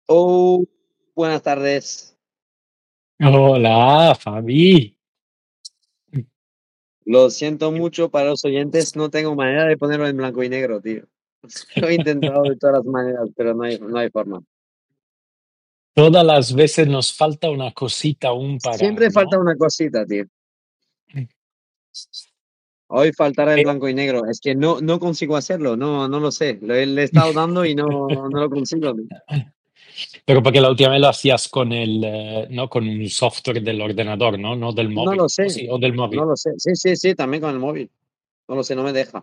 Oh, buenas tardes. Hola, Fabi. Lo siento mucho para los oyentes, no tengo manera de ponerlo en blanco y negro, tío. Lo he intentado de todas las maneras, pero no hay forma. Todas las veces nos falta una cosita aún para, Siempre falta ¿no? una cosita, tío. Hoy faltará el Eh, blanco y negro. Es que no consigo hacerlo, no lo sé. Le he estado dando y no lo consigo, tío. Pero porque la última vez lo hacías con ¿no? Con un software del ordenador, ¿no? No del No móvil. lo ¿O sé, sí? ¿O del no móvil? lo sé. Sí, sí, sí, también con el móvil. No lo sé, no me deja.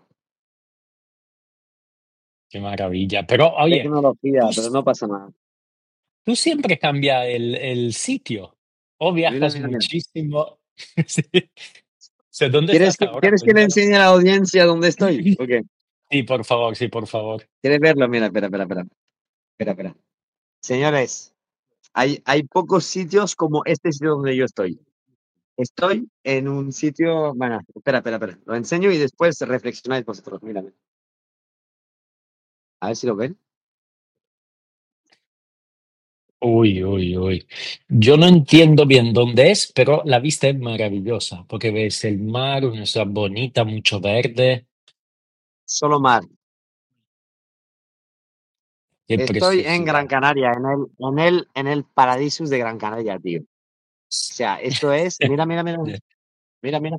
Qué maravilla. Pero, oye, Tecnología, tú, pero no pasa nada. tú siempre cambias el sitio. O Mira, viajas mira, mira. muchísimo. Sí. O sea, ¿dónde ¿Quieres estás que, ahora? quieres que le Cuéntalo. enseñe a la audiencia dónde estoy? Ok. Sí, por favor, sí, por favor. ¿Quieres verlo? Mira, espera, espera, espera. Espera, espera. Señores, hay pocos sitios como este sitio donde yo estoy. Estoy en un sitio. Bueno, espera, espera, espera. Lo enseño y después reflexionáis vosotros. Mírame. A ver si lo ven. Uy, uy, uy. Yo no entiendo bien dónde es, pero la vista es maravillosa, porque ves el mar, una ciudad bonita, mucho verde. Solo mar. Qué Estoy en Gran preciosidad. Canaria, en el Paradisus de Gran Canaria, tío. O sea, esto es. Mira, mira, mira. Mira, mira.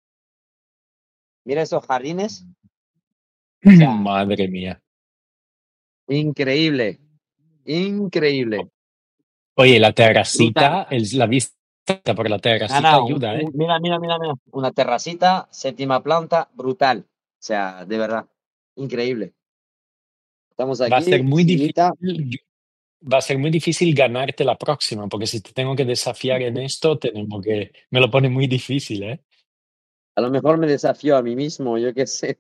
Mira esos jardines. O sea, Madre mía. increíble. Increíble. Oye, la Brutal. terracita, la vista por la terracita Nada, ayuda, ¿eh? mira, mira, mira, mira. Una terracita, séptima planta, brutal. O sea, de verdad, increíble. Estamos Va a ser aquí, muy sillita. difícil, va a ser muy difícil ganarte la próxima, porque si te tengo que desafiar en esto, me lo pone muy difícil, ¿eh? A lo mejor me desafío a mí mismo, yo qué sé.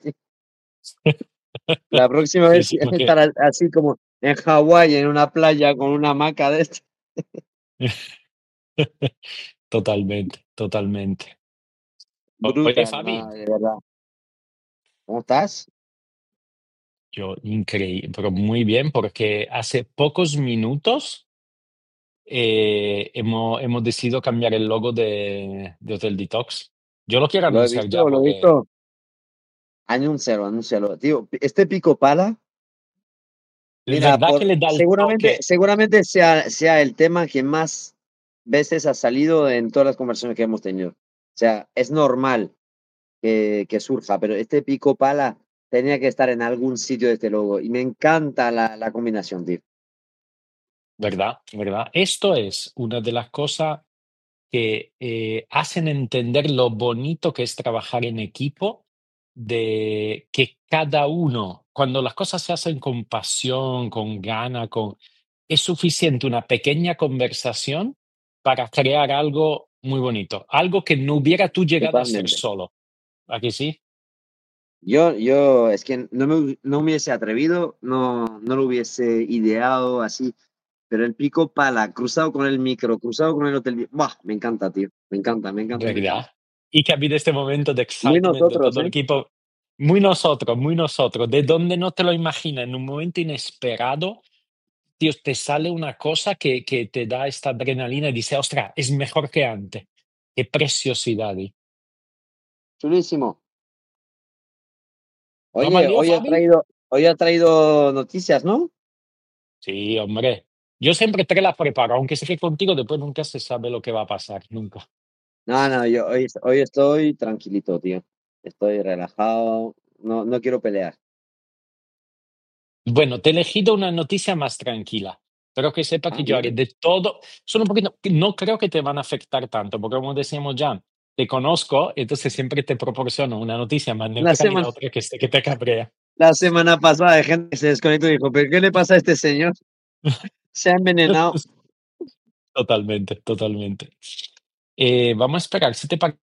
La próxima Sí, vez sí, porque estar así como en Hawái, en una playa con una hamaca de esto. totalmente, totalmente. Oye, Brutal, Fabi, nada, de verdad. ¿Cómo estás? yo increíble, pero muy bien, porque hace pocos minutos hemos decidido cambiar el logo de Hotel Detox. Yo lo quiero Lo he anunciar ya visto, lo he porque visto. Anúncialo, anúncialo. Tío, este pico pala, es mira, verdad que le da el seguramente, toque, seguramente sea el tema que más veces ha salido en todas las conversaciones que hemos tenido. O sea, es normal que surja, pero este pico pala tenía que estar en algún sitio de este logo. Y me encanta la combinación, tío. ¿verdad? ¿Verdad? Esto es una de las cosas que hacen entender lo bonito que es trabajar en equipo, de que cada uno, cuando las cosas se hacen con pasión, con gana, es suficiente una pequeña conversación para crear algo muy bonito, algo que no hubiera tú llegado a hacer Totalmente. solo. ¿A que sí? Es que no me hubiese atrevido, no lo hubiese ideado así, pero el pico pala, cruzado con el micro, cruzado con el hotel, ¡buah! Me encanta, tío. Me encanta, me encanta, me encanta. ¿Verdad? Y que ha habido este momento de Muy excitement de nosotros, todo el ¿eh? equipo. Muy nosotros, de donde no te lo imaginas, en un momento inesperado, tío, te sale una cosa que te da esta adrenalina y dices, ostras, es mejor que antes. Qué preciosidad. Chulísimo. ¿No me Oye, lío, Fabi? hoy ha traído noticias, ¿no? Sí, hombre. Yo siempre te las preparo, aunque sé que contigo después nunca se sabe lo que va a pasar, nunca. No, no, yo hoy estoy tranquilito, tío. Estoy relajado, no quiero pelear. Bueno, te he elegido una noticia más tranquila, pero que sepa Ah, que yo haré bien. de todo. Son un poquito, no creo que te van a afectar tanto, porque como decíamos ya, te conozco, entonces siempre te proporciono una noticia más La neutral y semana, la otra que te cabrea. la semana pasada hay gente que se desconectó y dijo, ¿pero qué le pasa a este señor? Se ha envenenado. Totalmente, totalmente. Vamos a esperar, si te parece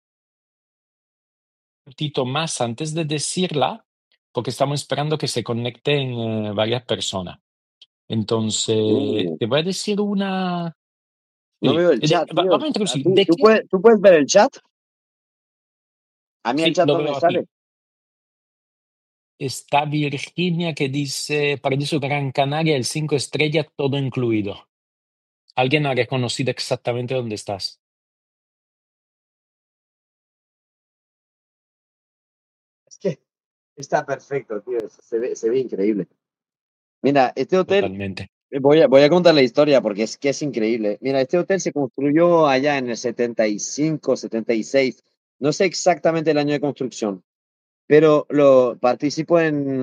un poquito más antes de decirla, porque estamos esperando que se conecten varias personas. Entonces, Uh, te voy a decir una. no Sí, veo el chat, tío. vamos a introducir. ¿Tú, ¿De tú qué? puedes, tú puedes ver el chat? A mí el Sí, chat lo no me veo sale. aquí. está Virginia que dice Paradiso Gran Canaria, el 5 estrellas, todo incluido. ¿Alguien ha reconocido exactamente dónde estás? Es que está perfecto, tío. Se ve increíble. Mira, este hotel, Totalmente. voy a contar la historia porque es que es increíble. Mira, este hotel se construyó allá en el 75, 76. No sé exactamente el año de construcción, pero participó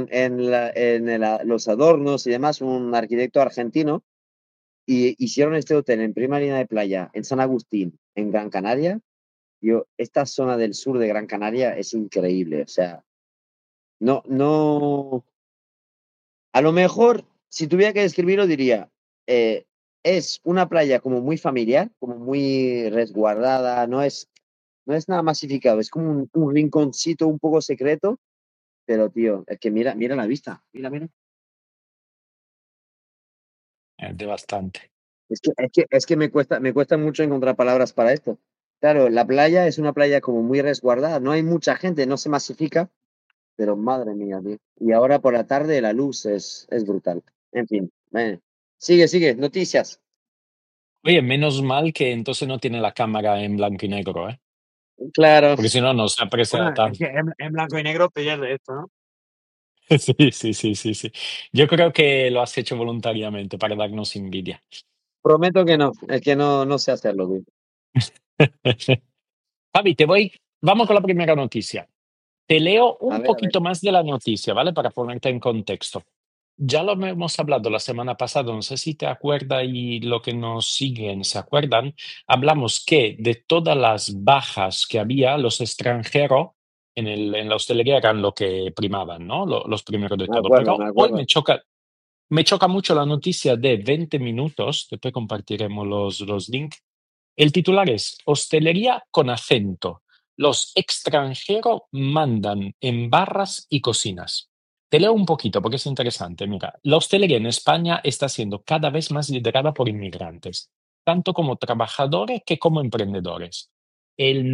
los adornos y demás un arquitecto argentino y hicieron este hotel en primera línea de playa, en San Agustín, en Gran Canaria. Esta zona del sur de Gran Canaria es increíble. O sea, no, a lo mejor, si tuviera que describirlo, diría, eh, es una playa como muy familiar, como muy resguardada, no es nada masificado, es como un rinconcito un poco secreto, pero tío, es que mira la vista, mira. De bastante. Es que me cuesta mucho encontrar palabras para esto. Claro, la playa es una playa como muy resguardada, no hay mucha gente, no se masifica, pero madre mía, tío. Y ahora por la tarde la luz es brutal. En fin, sigue, noticias. Oye, menos mal que entonces no tiene la cámara en blanco y negro, ¿eh? Claro. Porque si no, no se Bueno, aprecia es que tanto. en blanco y negro pierde esto, ¿no? Sí, sí, sí, sí, sí. Yo creo que lo has hecho voluntariamente para darnos envidia. Prometo que no, es que no sé hacerlo, güey. Javi, vamos con la primera noticia. Te leo un A ver. poquito más de la noticia, ¿vale? Para ponerte en contexto. Ya lo hemos hablado la semana pasada, no sé si te acuerdas y lo que nos siguen se acuerdan. Hablamos que de todas las bajas que había, los extranjeros en la hostelería eran lo que primaban, ¿no? Los primeros de todo. Me Pero hoy acuerdo. me choca mucho la noticia de 20 minutos, después compartiremos los links. El titular es Hostelería con acento. Los extranjeros mandan en barras y cocinas. Te leo un poquito porque es interesante. Mira, la hostelería en España está siendo cada vez más liderada por inmigrantes, tanto como trabajadores que como emprendedores. El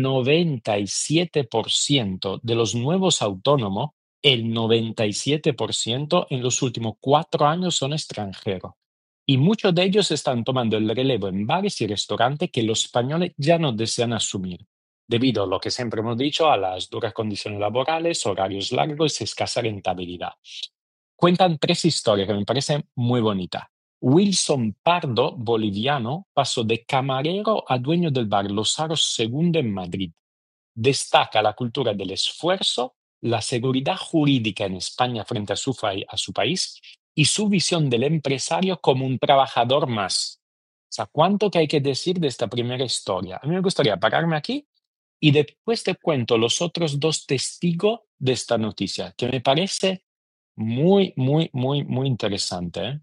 97% de los nuevos autónomos, el 97% en los últimos 4 años son extranjeros. Y muchos de ellos están tomando el relevo en bares y restaurantes que los españoles ya no desean asumir, debido a lo que siempre hemos dicho, a las duras condiciones laborales, horarios largos y escasa rentabilidad. Cuentan tres historias que me parecen muy bonitas. Wilson Pardo, boliviano, pasó de camarero a dueño del bar Los Aros segundo en Madrid. Destaca la cultura del esfuerzo, la seguridad jurídica en España frente a su país y su visión del empresario como un trabajador más. O sea, ¿cuánto que hay que decir de esta primera historia? A mí me gustaría pararme aquí y después te cuento los otros dos testigos de esta noticia, que me parece muy, muy, muy, muy interesante, ¿eh?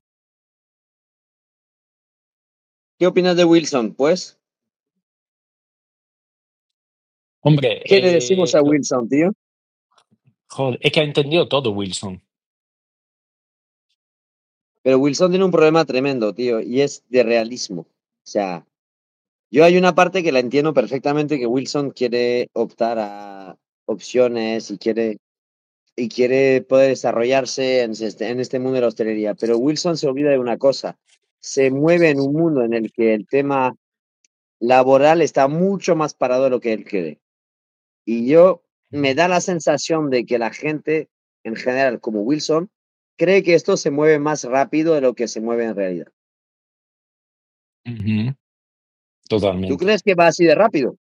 ¿Qué opinas de Wilson? Pues, Hombre, ¿qué le decimos a Wilson, tío? joder, es que ha entendido todo Wilson. Pero Wilson tiene un problema tremendo, tío, y es de realismo. O sea, yo hay una parte que la entiendo perfectamente que Wilson quiere optar a opciones y quiere poder desarrollarse en este mundo de la hostelería. Pero Wilson se olvida de una cosa. Se mueve en un mundo en el que el tema laboral está mucho más parado de lo que él cree. Y yo me da la sensación de que la gente, en general, como Wilson, cree que esto se mueve más rápido de lo que se mueve en realidad. Ujú, ¿Tú totalmente. crees que va así de rápido?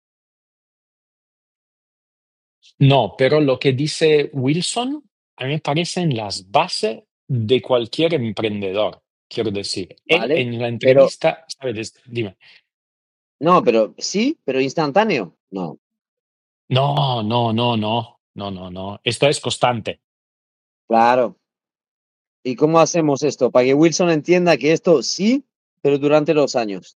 No, pero lo que dice Wilson a mí me parecen las bases de cualquier emprendedor, quiero decir. Él ¿Vale? en la Pero, entrevista, ¿sabes? Dime. no, pero sí, pero instantáneo. No, No, no, no, no, no, no, no. Esto es constante. claro. ¿Y cómo hacemos esto? Para que Wilson entienda que esto sí, pero durante los años.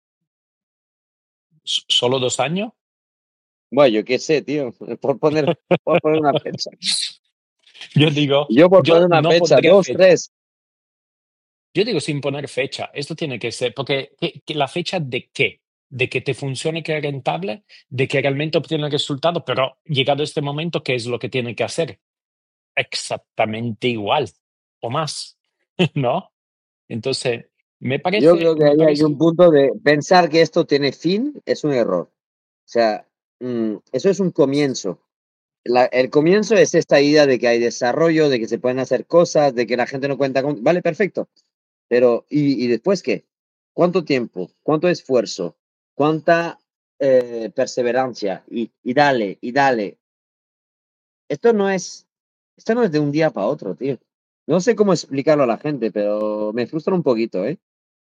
¿Solo 2 años? Bueno, yo qué sé, tío, por poner una fecha. Yo digo, Yo por poner yo una no fecha, pondría dos, fecha. tres. Yo digo sin poner fecha. Esto tiene que ser, porque que la fecha de qué, de que te funcione, que es rentable, de que realmente obtiene el resultado, pero llegado este momento, ¿qué es lo que tiene que hacer? exactamente igual o más, ¿no? Entonces, Yo creo que me ahí hay parece, un punto de pensar que esto tiene fin, es un error. O sea, eso es un comienzo. El comienzo es esta idea de que hay desarrollo, de que se pueden hacer cosas, de que la gente no cuenta con... Vale, perfecto. Pero, y después qué? ¿Cuánto tiempo? ¿Cuánto esfuerzo? ¿Cuánta perseverancia? Y dale, y dale. Esto no es, esto no es de un día para otro, tío. No sé cómo explicarlo a la gente, pero me frustra un poquito, ¿eh?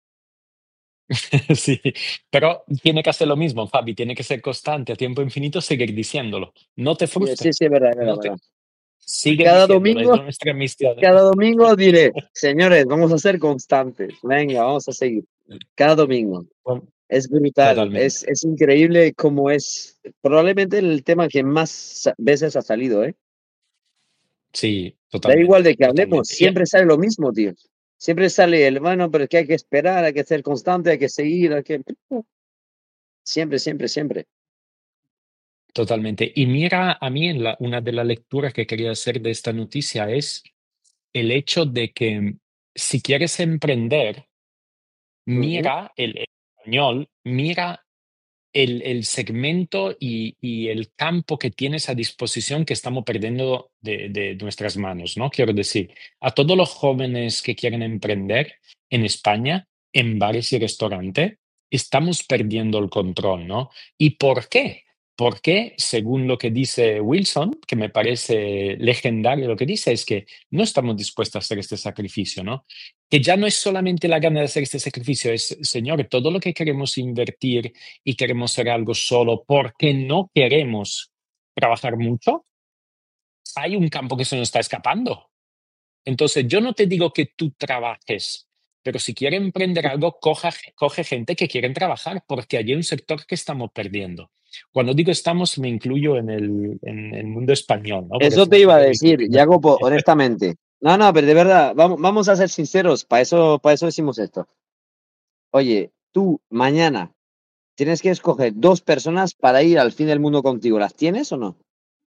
sí, pero tiene que hacer lo mismo, Fabi, tiene que ser constante a tiempo infinito, seguir diciéndolo. No te Sí, frustres, sí, es verdad, es verdad, no es te, verdad. sigue Cada diciéndolo, es domingo, nuestra misión. cada domingo diré, señores, vamos a ser constantes. Venga, vamos a seguir. Cada domingo. Bueno, Es brutal, totalmente. es increíble cómo es probablemente el tema que más veces ha salido, ¿eh? Sí, Da igual totalmente, de que hablemos, totalmente. siempre sale lo mismo, tío. Siempre sale el, bueno, pero es que hay que esperar, hay que ser constante, hay que seguir, hay que... Siempre, siempre, siempre. Totalmente. Y mira, a mí una de las lecturas que quería hacer de esta noticia es el hecho de que si quieres emprender, Ujú. mira el español, mira el segmento y el campo que tienes a disposición que estamos perdiendo de nuestras manos, ¿no? Quiero decir, a todos los jóvenes que quieren emprender en España, en bares y restaurantes, estamos perdiendo el control, ¿no? ¿Y por qué? Porque, según lo que dice Wilson, que me parece legendario lo que dice, es que no estamos dispuestos a hacer este sacrificio, ¿no? Que ya no es solamente la gana de hacer este sacrificio, es, señor, todo lo que queremos invertir y queremos hacer algo solo porque no queremos trabajar mucho, hay un campo que se nos está escapando. Entonces, yo no te digo que tú trabajes, pero si quieres emprender algo, coge gente que quieren trabajar, porque allí hay un sector que estamos perdiendo. Cuando digo estamos, me incluyo en el mundo español, ¿no? Porque Eso te somos iba a súper decir, pequeños. Jacopo, honestamente. No, no, pero de verdad, vamos a ser sinceros, para eso decimos esto. Oye, tú mañana tienes que escoger dos personas para ir al fin del mundo contigo. ¿Las tienes o no?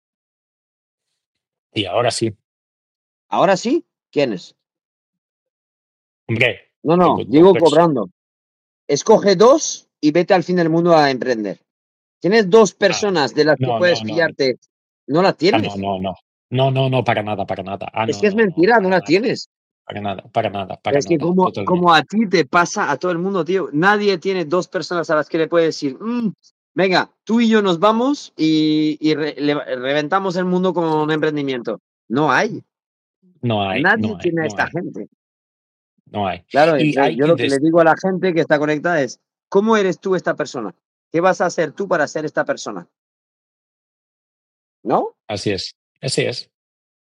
Y ahora sí, Ahora sí, ¿quiénes? hombre, No, no, tengo dos digo personas. cobrando. Escoge dos y vete al fin del mundo a emprender. ¿Tienes dos Ah, personas de las que no, puedes no, no, fiarte? ¿No la ah, no, tienes? no, no. No, no, no, para nada, para nada. Ah, Es no, que es no, no, mentira, no para la nada, tienes. para nada, para nada, Pero para es que nada, como totalmente. a ti te pasa a todo el mundo, tío, nadie tiene dos personas a las que le puede decir, venga, tú y yo nos vamos y reventamos el mundo con un emprendimiento. No hay, No hay, nadie no hay, tiene a no esta hay, gente. no hay. Claro, Y entonces hay yo que lo que le digo a la gente que está conectada es, ¿cómo eres tú esta persona? ¿Qué vas a hacer tú para ser esta persona? ¿No? así es, así es,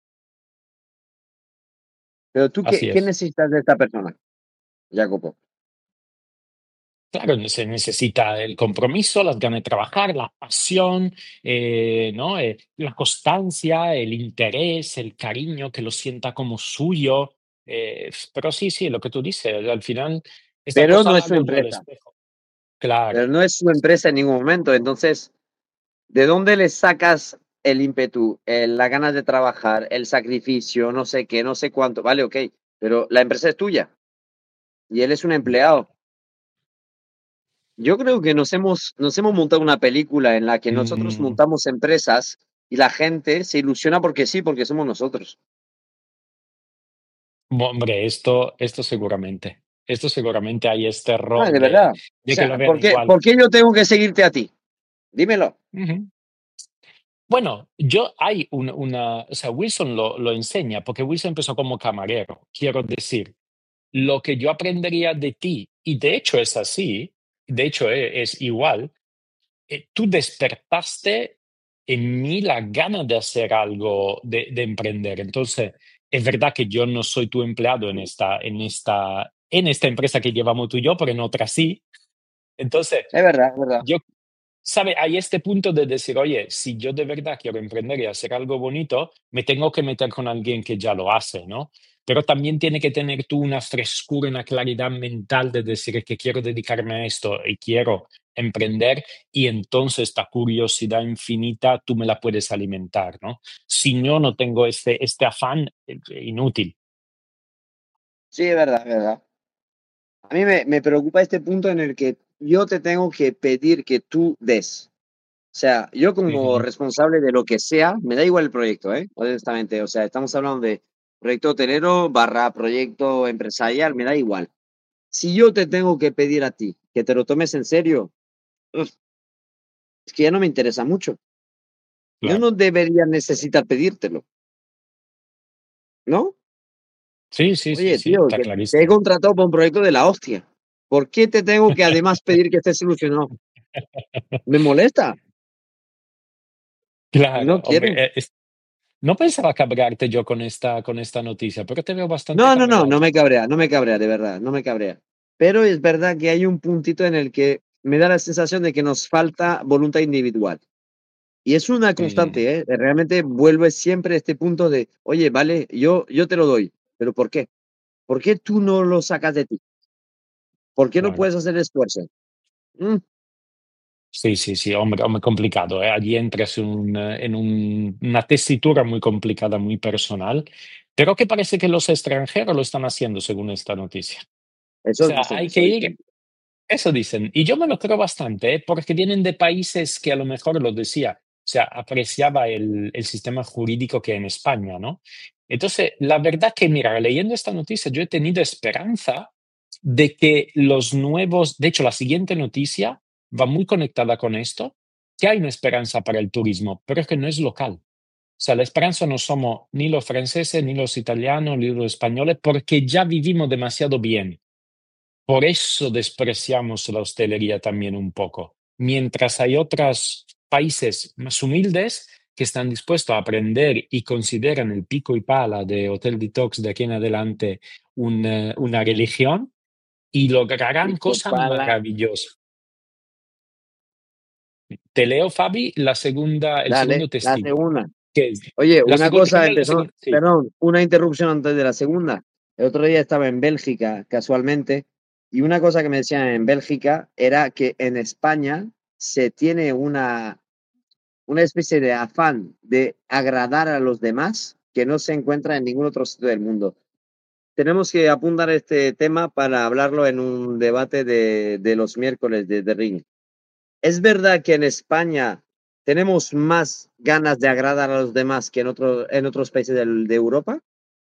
Pero tú, así ¿qué es. necesitas de esta persona, Jacopo? Claro, se necesita el compromiso, las ganas de trabajar, la pasión, ¿no? La constancia, el interés, el cariño, que lo sienta como suyo. Pero sí, sí, lo que tú dices, al final, esta Pero cosa no es la su vuelvo al empresa, espejo. pero Claro. no es su empresa en ningún momento. Entonces, ¿de dónde le sacas el ímpetu, las ganas de trabajar, el sacrificio, no sé qué, no sé cuánto? Vale, ok, pero la empresa es tuya y él es un Ya. empleado. Yo creo que nos hemos montado una película en la que nosotros Mm, montamos empresas y la gente se ilusiona porque sí, porque somos nosotros. hombre, esto seguramente hay este Ah, error de verdad. O de que lo sea, vean igual. ¿por qué yo tengo que seguirte a ti? Dímelo. Ujú. Bueno, yo hay o sea, Wilson lo enseña, porque Wilson empezó como camarero. Quiero decir, lo que yo aprendería de ti, y de hecho es así, de hecho es igual, tú despertaste en mí la gana de hacer algo, de emprender. Entonces, es verdad que yo no soy tu empleado en esta empresa que llevamos tú y yo, pero en otra sí. Entonces, Es verdad, es verdad. yo ¿sabe? Hay este punto de decir, oye, si yo de verdad quiero emprender y hacer algo bonito, me tengo que meter con alguien que ya lo hace, ¿no? pero también tiene que tener tú una frescura, una claridad mental de decir que quiero dedicarme a esto y quiero emprender, y entonces esta curiosidad infinita tú me la puedes alimentar, ¿no? Si yo no tengo este afán, inútil. Sí, es verdad. A mí me preocupa este punto en el que yo te tengo que pedir que tú des. O sea, yo como Ujú. responsable de lo que sea, me da igual el proyecto, ¿eh? Honestamente, o sea, estamos hablando de proyecto hotelero barra proyecto empresarial, me da igual. Si yo te tengo que pedir a ti que te lo tomes en serio, uf, es que ya no me interesa mucho. Yo Claro. no debería necesitar pedírtelo, ¿no? Sí, sí, sí, Oye, sí, tío, está que te he clarísimo. contratado para un proyecto de la hostia. ¿Por qué te tengo que además pedir que esté solucionado? Me molesta. Claro, No hombre, quiero. no pensaba cabrearte yo con esta noticia, pero te veo bastante No cabreado. me cabrea, no me cabrea, de verdad, no me cabrea. Pero es verdad que hay un puntito en el que me da la sensación de que nos falta voluntad individual. Y es una Mm, constante, ¿eh? Realmente vuelve siempre a este punto de, oye, vale, yo te lo doy, pero ¿por qué? ¿Por qué tú no lo sacas de ti? ¿Por qué no claro. puedes hacer el esfuerzo? Mm, Sí, sí, sí, hombre, hombre, complicado, ¿eh? Allí entras una tesitura muy complicada, muy personal, pero que parece que los extranjeros lo están haciendo según esta noticia. O eso sea, dicen, hay eso que ir. dicen. Eso dicen, y yo me lo creo bastante, ¿eh? Porque vienen de países que a lo mejor lo decía, o sea, apreciaba el sistema jurídico que en España, ¿no? Entonces, la verdad que, mira, leyendo esta noticia, yo he tenido esperanza de que los nuevos, de hecho, la siguiente noticia va muy conectada con esto, que hay una esperanza para el turismo, pero es que no es local. O sea, la esperanza no somos ni los franceses, ni los italianos, ni los españoles, porque ya vivimos demasiado bien. Por eso despreciamos la hostelería también un poco. Mientras hay otros países más humildes que están dispuestos a aprender y consideran el pico y pala de Hotel Detox de aquí en adelante una religión y lograrán Pico cosas pala. maravillosas. Te leo, Fabi, el Dale, segundo la testigo. segunda. Que es Oye, la una segunda, cosa primero la empezó, segunda, sí. perdón, una interrupción antes de la segunda. El otro día estaba en Bélgica, casualmente, y una cosa que me decían en Bélgica era que en España se tiene una especie de afán de agradar a los demás que no se encuentra en ningún otro sitio del mundo. Tenemos que apuntar este tema para hablarlo en un debate de los miércoles de Ring. ¿Es verdad que en España tenemos más ganas de agradar a los demás que en otros países de Europa?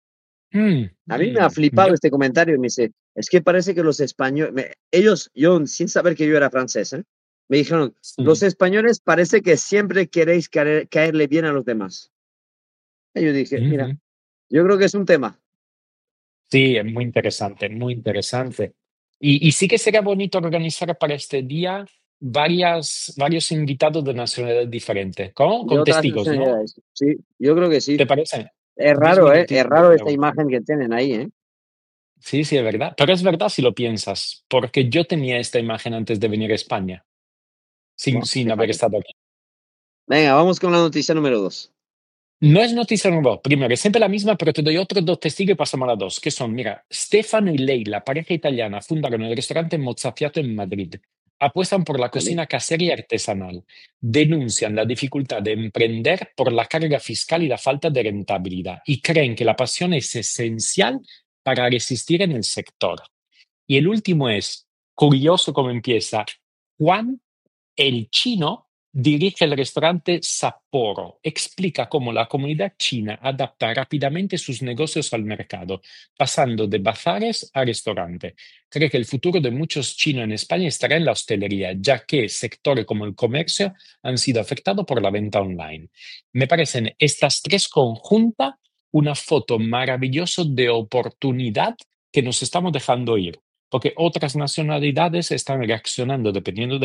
A mí me ha flipado Yo, este comentario y me dice, es que parece que los españoles, ellos, yo sin saber que yo era francés, ¿eh? Me dijeron, los mm, españoles parece que siempre queréis caerle bien a los demás. Y yo dije, mira, ujú. yo creo que es un tema. Sí, es muy interesante, muy interesante. Y sí que sería bonito organizar para este día varios invitados de nacionalidades diferentes, De con otras testigos, ¿no? nacionalidades. Sí, yo creo que sí. ¿Te parece? Es 10 raro, ¿eh? Es minutitos, raro media esta hora. imagen que tienen ahí, ¿eh? Sí, sí, es verdad. Pero es verdad si lo piensas, porque yo tenía esta imagen antes de venir a España, sin, Bueno, sin haber fíjate. estado aquí. Venga, vamos con la noticia número dos. No es noticia nueva. Primero, es siempre la misma, pero te doy otros dos testigos y pasamos a las dos, que son, mira, Stefano y Leila, pareja italiana, fundaron el restaurante Mozzafiato en Madrid. Apuestan por la Vale. cocina casera y artesanal. Denuncian la dificultad de emprender por la carga fiscal y la falta de rentabilidad. Y creen que la pasión es esencial para resistir en el sector. Y el último es, curioso cómo empieza, Juan el chino dirige el restaurante Sapporo. Explica cómo la comunidad china adapta rápidamente sus negocios al mercado, pasando de bazares a restaurante. Cree que el futuro de muchos chinos en España estará en la hostelería, ya que sectores como el comercio han sido afectados por la venta online. Me parecen estas tres conjuntas una foto maravillosa de oportunidad que nos estamos dejando ir, porque otras nacionalidades están reaccionando dependiendo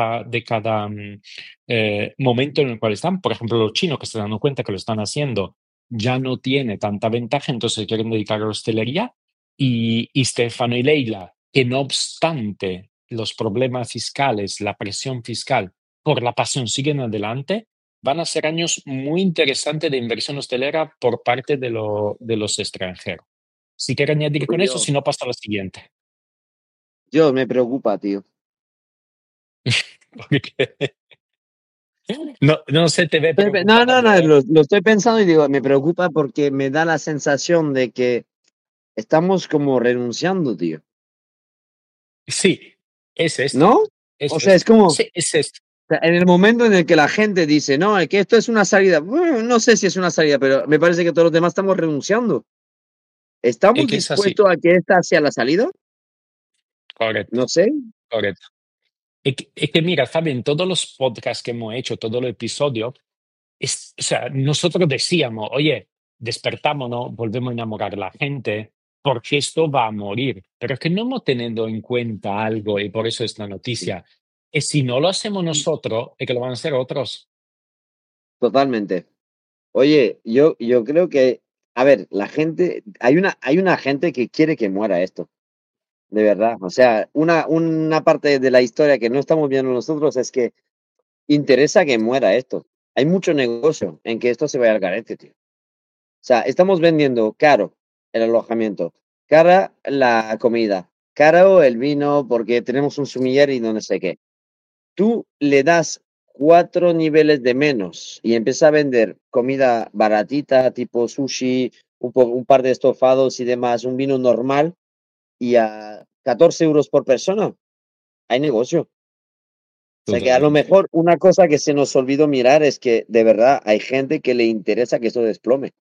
de cada momento en el cual están. Por ejemplo, los chinos que se dan cuenta que lo están haciendo ya no tiene tanta ventaja, entonces quieren dedicar a la hostelería. Y Stefano y Leila, que no obstante los problemas fiscales, la presión fiscal, por la pasión siguen adelante, van a ser años muy interesantes de inversión hostelera por parte de los extranjeros. Si quieres añadir Uy, con eso, Dios. si no, pasa a la siguiente. Dios, me preocupa, tío. Porque no, no se te ve No, no, preocupado, no, ¿eh? lo estoy pensando y digo, me preocupa porque me da la sensación de que estamos como renunciando, tío. Sí, es esto. ¿No? O Eso sea, es. es como, o Sí, es esto. sea, en el momento en el que la gente dice, no, es que esto es una salida, bueno, no sé si es una salida, pero me parece que todos los demás estamos renunciando. Es ¿Estamos que es así. dispuestos a que esta sea la salida? Correcto, No sé. correcto. Es que mira, Fabián, todos los podcasts que hemos hecho, todos los episodios, o sea, nosotros decíamos, oye, despertámonos, volvemos a enamorar a la gente, porque esto va a morir. Pero es que no hemos tenido en cuenta algo, y por eso es la noticia. Que si no lo hacemos nosotros, es que lo van a hacer otros. Totalmente. Oye, yo creo que, a ver, la gente, hay una gente que quiere que muera esto, de verdad. O sea, una parte de la historia que no estamos viendo nosotros es que interesa que muera esto. Hay mucho negocio en que esto se vaya al garete, tío. O sea, estamos vendiendo caro el alojamiento, cara la comida, caro el vino porque tenemos un sumiller y no sé qué. Tú le das 4 niveles de menos y empiezas a vender comida baratita, tipo sushi, un par de estofados y demás, un vino normal y a 14 euros por persona, hay negocio. O sea que a lo Totalmente. mejor una cosa que se nos olvidó mirar es que de verdad hay gente que le interesa que esto desplome.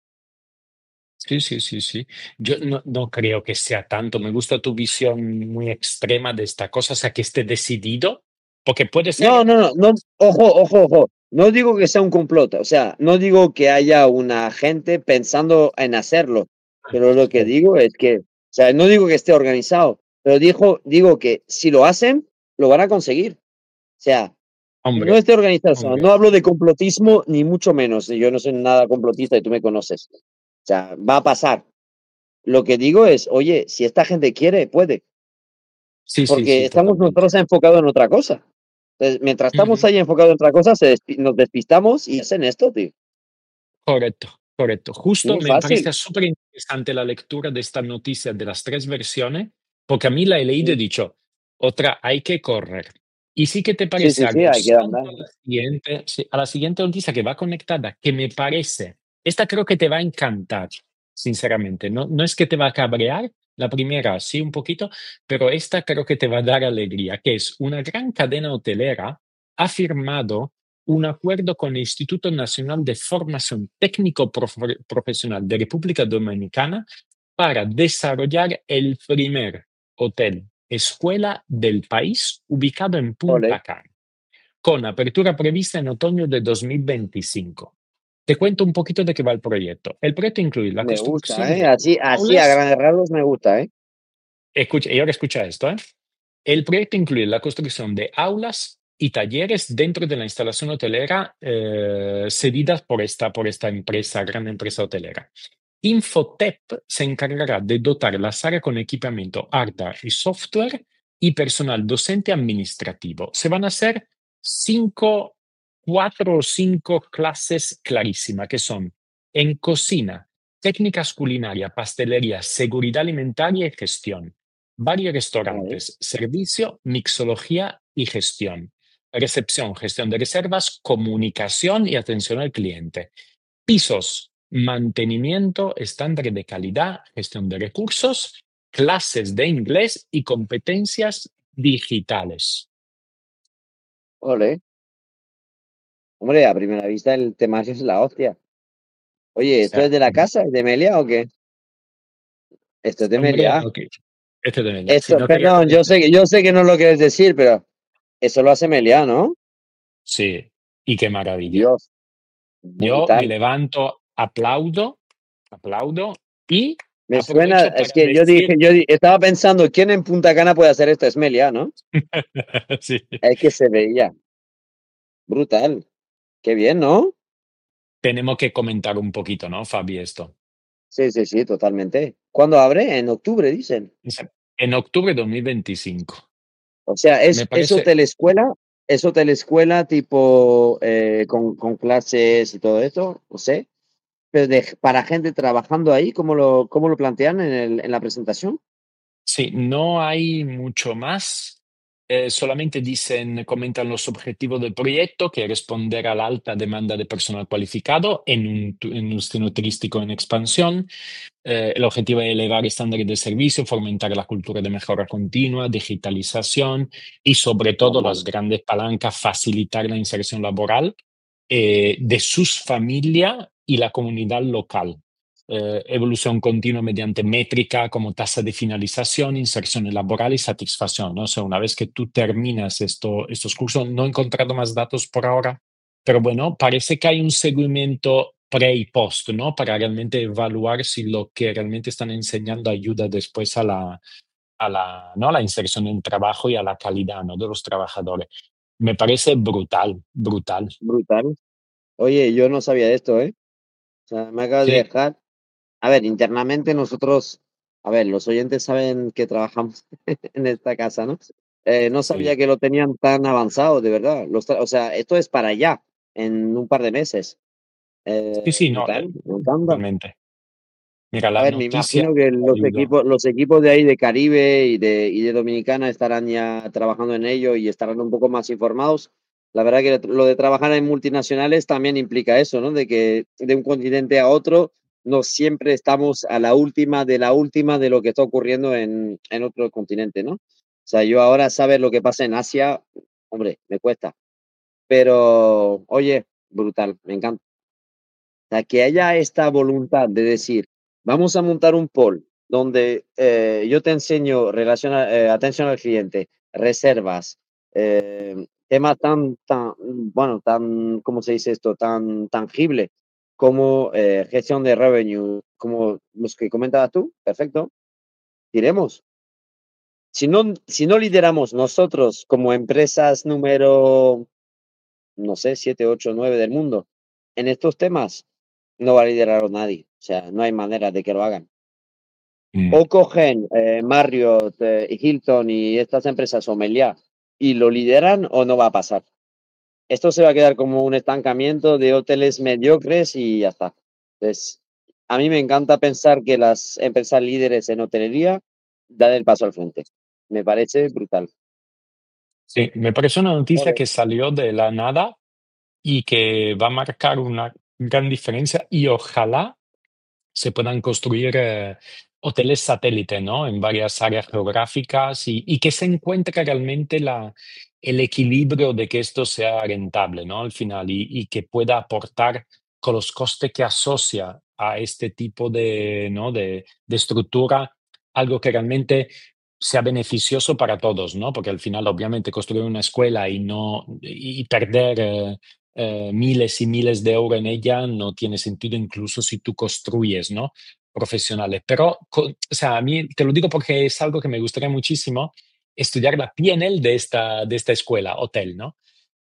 Sí, sí, sí, sí. Yo no creo que sea tanto. Me gusta tu visión muy extrema de esta cosa, o sea, que esté decidido, porque puede No, ser. no, no, no, ojo, ojo, ojo. No digo que sea un complot, o sea, no digo que haya una gente pensando en hacerlo, pero lo que Sí, digo es que, o sea, no digo que esté organizado, pero digo que si lo hacen, lo van a conseguir. O sea, no hombre, esté organizado, o sea, hombre. no hablo de complotismo ni mucho menos, yo no soy nada complotista y tú me conoces. O sea, va a pasar. Lo que digo es, oye, si esta gente quiere, puede, Sí, sí, porque sí, estamos totalmente. nosotros enfocados en otra cosa. Entonces, mientras estamos Ujú. ahí enfocados en otra cosa, nos despistamos y hacen esto, tío. Correcto, correcto. Justo Muy me fácil. parece súper interesante la lectura de esta noticia de las tres versiones, porque a mí la he leído y he dicho, otra, hay que correr. Y sí que te Sí, parece sí, sí, hay que aguzando andar. a la siguiente, sí, a la siguiente noticia que va conectada, que me parece, esta creo que te va a encantar, sinceramente. No, no es que te va a cabrear, la primera sí un poquito, pero esta creo que te va a dar alegría, que es una gran cadena hotelera ha firmado un acuerdo con el Instituto Nacional de Formación Técnico Profesional de República Dominicana para desarrollar el primer hotel escuela del país ubicado en Ole, Punta Cana, con apertura prevista en otoño de 2025. Te cuento un poquito de qué va el proyecto. El proyecto incluye la me gusta, construcción ¿eh? de Así a aulas. grandes rasgos me gusta, ¿eh? Escucha, y ahora escucha esto, ¿eh? El proyecto incluye la construcción de aulas y talleres dentro de la instalación hotelera cedidas por esta empresa, gran empresa hotelera. Infotep se encargará de dotar las áreas con equipamiento hardware y software y personal docente administrativo. Se van a hacer 4 o 5 clases clarísimas, que son en cocina, técnicas culinarias, pastelería, seguridad alimentaria y gestión. Varios Vale. restaurantes, servicio, mixología y gestión. Recepción, gestión de reservas, comunicación y atención al cliente. Pisos, mantenimiento, estándares de calidad, gestión de recursos, clases de inglés y competencias digitales. Ole. Hombre, a primera vista el temario es la hostia. Oye, ¿esto es sea, de la casa? ¿Es de Melia o qué? Esto es de hombre, Melia. ok. Este de verdad. Si Esto, no quería perdón, comentar. yo sé que no lo quieres decir, pero eso lo hace Melia, ¿no? Sí, y qué maravilla. Dios, Yo me brutal. levanto, aplaudo, aplaudo y Me suena, aprovecho es para que decir. estaba pensando, ¿quién en Punta Cana puede hacer esto? Es Melia, ¿no? Sí. Es que se veía. Brutal. Qué bien, ¿no? Tenemos que comentar un poquito, ¿no, Fabi, esto? Sí, sí, sí, totalmente. ¿Cuándo abre? En octubre, dicen. En octubre de 2025. O sea, Me parece, es hotel escuela tipo con clases y todo eso, no sé. pero para gente trabajando ahí, cómo lo plantean en la presentación? Sí, no hay mucho más. Solamente dicen, comentan los objetivos del proyecto, que es responder a la alta demanda de personal cualificado en un destino turístico en expansión. El objetivo es elevar estándares de servicio, fomentar la cultura de mejora continua, digitalización y sobre todo Normal. las grandes palancas, facilitar la inserción laboral de sus familias y la comunidad local. Evolución continua mediante métrica como tasa de finalización, inserción laboral y satisfacción, ¿no? O sea, una vez que tú terminas estos cursos, no he encontrado más datos por ahora, pero bueno, parece que hay un seguimiento pre y post, ¿no? Para realmente evaluar si lo que realmente están enseñando ayuda después ¿no? A la inserción en trabajo y a la calidad, ¿no? De los trabajadores. Me parece brutal, brutal. Brutal. Oye, yo no sabía esto, ¿eh? O sea, me acabas de Sí, dejar. A ver, internamente nosotros, a ver, los oyentes saben que trabajamos en esta casa, ¿no? No sabía sí, que lo tenían tan avanzado, de verdad. O sea, esto es para allá, en un par de meses. sí, sí, no, Brutal, me encanta. totalmente. Mira, A la ver, me noticia imagino que ayudó. los equipos de ahí de Caribe y de Dominicana estarán ya trabajando en ello y estarán un poco más informados. La verdad que lo de trabajar en multinacionales también implica eso, ¿no? De que de un continente a otro no siempre estamos a la última de lo que está ocurriendo en otro continente, ¿no? O sea, yo ahora saber lo que pasa en Asia, hombre, me cuesta. Pero, oye, brutal, me encanta sea, que haya esta voluntad de decir, vamos a montar un poll donde yo te enseño atención al cliente, reservas, temas bueno, ¿cómo se dice esto? Tan tangible como gestión de revenue, como los que comentabas tú, perfecto, iremos. Si no lideramos nosotros como empresas número no sé, 7 8 9 del mundo. En estos temas no va a liderarlo nadie. O sea, no hay manera de que lo hagan. Mm. O cogen Marriott, y Hilton y estas empresas o Meliá y lo lideran o no va a pasar. Esto se va a quedar como un estancamiento de hoteles mediocres y ya está. Entonces, a mí me encanta pensar que las empresas líderes en hotelería dan el paso al frente. Me parece brutal. Sí, me parece una noticia Ole. que salió de la nada y que va a marcar una gran diferencia y ojalá se puedan construir hoteles satélite, ¿no? En varias áreas geográficas y que se encuentre realmente el equilibrio de que esto sea rentable, ¿no? Al final y que pueda aportar con los costes que asocia a este tipo de, ¿no? De estructura, algo que realmente sea beneficioso para todos, ¿no? Porque al final, obviamente, construir una escuela y perder miles y miles de euros en ella no tiene sentido incluso si tú construyes, ¿no? Profesionales. Pero, o sea, a mí te lo digo porque es algo que me gustaría muchísimo estudiar la PNL de esta escuela, hotel, ¿no?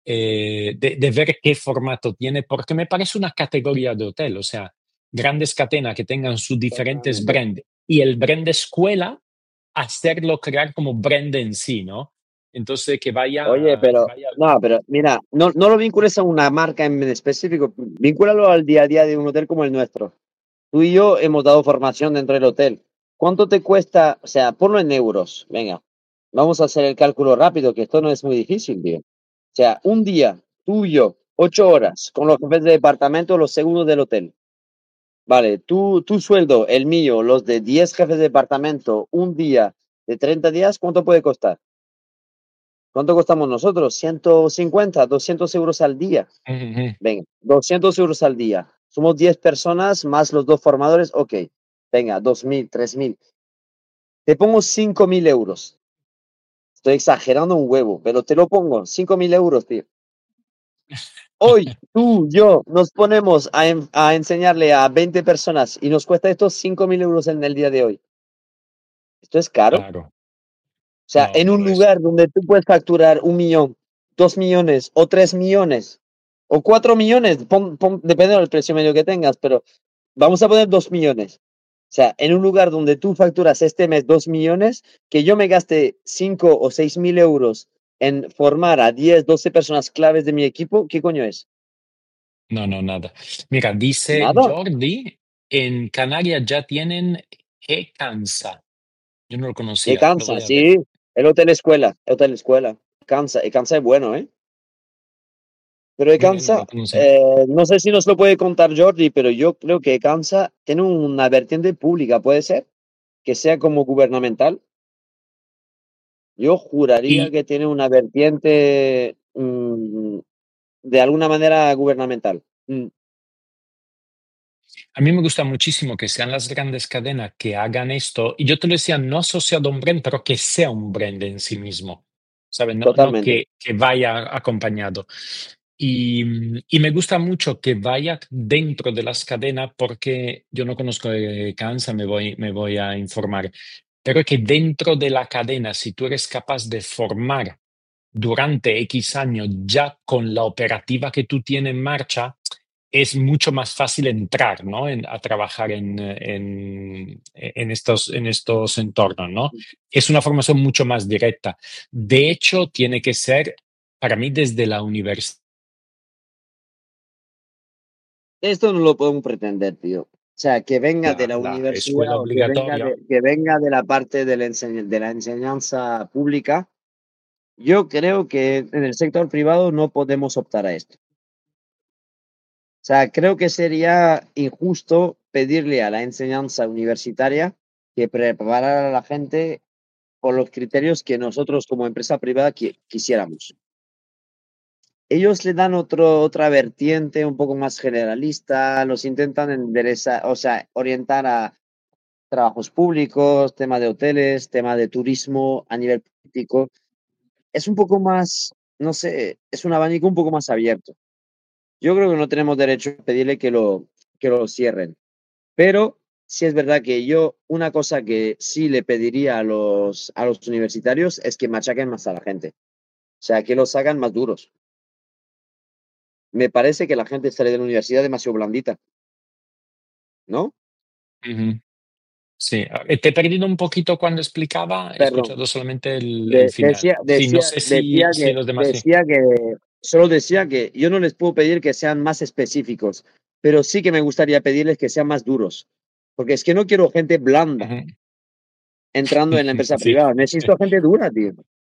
De ver qué formato tiene, porque me parece una categoría de hotel, o sea, grandes cadenas que tengan sus diferentes Totalmente. brands y el brand escuela, hacerlo crear como brand en sí, ¿no? Entonces, Oye, que pero vaya. no, pero mira, no lo vincules a una marca en específico, vincúlalo al día a día de un hotel como el nuestro. Tú y yo hemos dado formación dentro del hotel. ¿Cuánto te cuesta? O sea, ponlo en euros. Venga, vamos a hacer el cálculo rápido, que esto no es muy difícil, tío. O sea, un día, tú y yo, 8 horas, con los jefes de departamento, los segundos del hotel. Vale, tu sueldo, el mío, los de 10 jefes de departamento, un día de 30 días, ¿cuánto puede costar? ¿Cuánto costamos nosotros? 150, 200 euros al día. Ujú. Venga, 200 euros al día. Somos 10 personas más los dos formadores. Ok, venga, 2000, 3000. Te pongo 5000 euros. Estoy exagerando un huevo, pero te lo pongo. 5000 euros, tío. Hoy, tú, yo, nos ponemos a enseñarle a 20 personas y nos cuesta estos 5000 euros en el día de hoy. Esto es caro. Claro, O sea, no, en no un lo es. lugar donde tú puedes facturar 1 millón, 2 millones o 3 millones o 4 millones, depende del precio medio que tengas, pero vamos a poner 2 millones. O sea, en un lugar donde tú facturas este mes 2 millones, que yo me gaste 5 o 6 mil euros en formar a 10, 12 personas claves de mi equipo, ¿qué coño es? No, no, nada. Mira, dice Nada. Jordi, en Canarias ya tienen E-Cansa. Yo no lo Y conocía, lo cansa, voy a ver. sí. El hotel escuela. Cansa, y cansa es bueno, ¿eh? Pero Mira, no lo Ecansa, conocía. no sé si nos lo puede contar Jordi, pero yo creo que Ecansa tiene una vertiente pública, ¿puede ser? Que sea como gubernamental. Yo juraría Y que tiene una vertiente de alguna manera gubernamental. a mí me gusta muchísimo que sean las grandes cadenas que hagan esto. Y yo te lo decía, no asociado a un brand, pero que sea un brand en sí mismo. ¿Sabes? No, no Totalmente. que vaya acompañado. Y me gusta mucho que vaya dentro de las cadenas porque yo no conozco Cansa, me voy a informar, pero que dentro de la cadena, si tú eres capaz de formar durante X años ya con la operativa que tú tienes en marcha, es mucho más fácil entrar, ¿no? A trabajar en estos entornos, ¿no? Es una formación mucho más directa. De hecho, tiene que ser, para mí, desde la universidad. Esto no lo podemos pretender, tío. O sea, que venga de la La escuela universidad o obligatoria. que venga de la parte de de la enseñanza pública. Yo creo que en el sector privado no podemos optar a esto. O sea, creo que sería injusto pedirle a la enseñanza universitaria que preparara a la gente por los criterios que nosotros como empresa privada quisiéramos. Ellos le dan otra vertiente un poco más generalista, los intentan enderezar, o sea, orientar a trabajos públicos, tema de hoteles, tema de turismo a nivel político. Es un poco más, no sé, es un abanico un poco más abierto. Yo creo que no tenemos derecho a pedirle que lo cierren. Pero sí es verdad que yo, una cosa que sí le pediría a los universitarios es que machaquen más a la gente. O sea, que los hagan más duros. Me parece que la gente sale de la universidad demasiado blandita, ¿no? Ujú. Sí, te he perdido un poquito cuando explicaba, he Perdón. escuchado solamente el final. Sí, no sé si los demás sí. Solo decía que yo no les puedo pedir que sean más específicos, pero sí que me gustaría pedirles que sean más duros. Porque es que no quiero gente blanda Ujú. entrando en la empresa Sí, privada. Necesito gente dura, tío.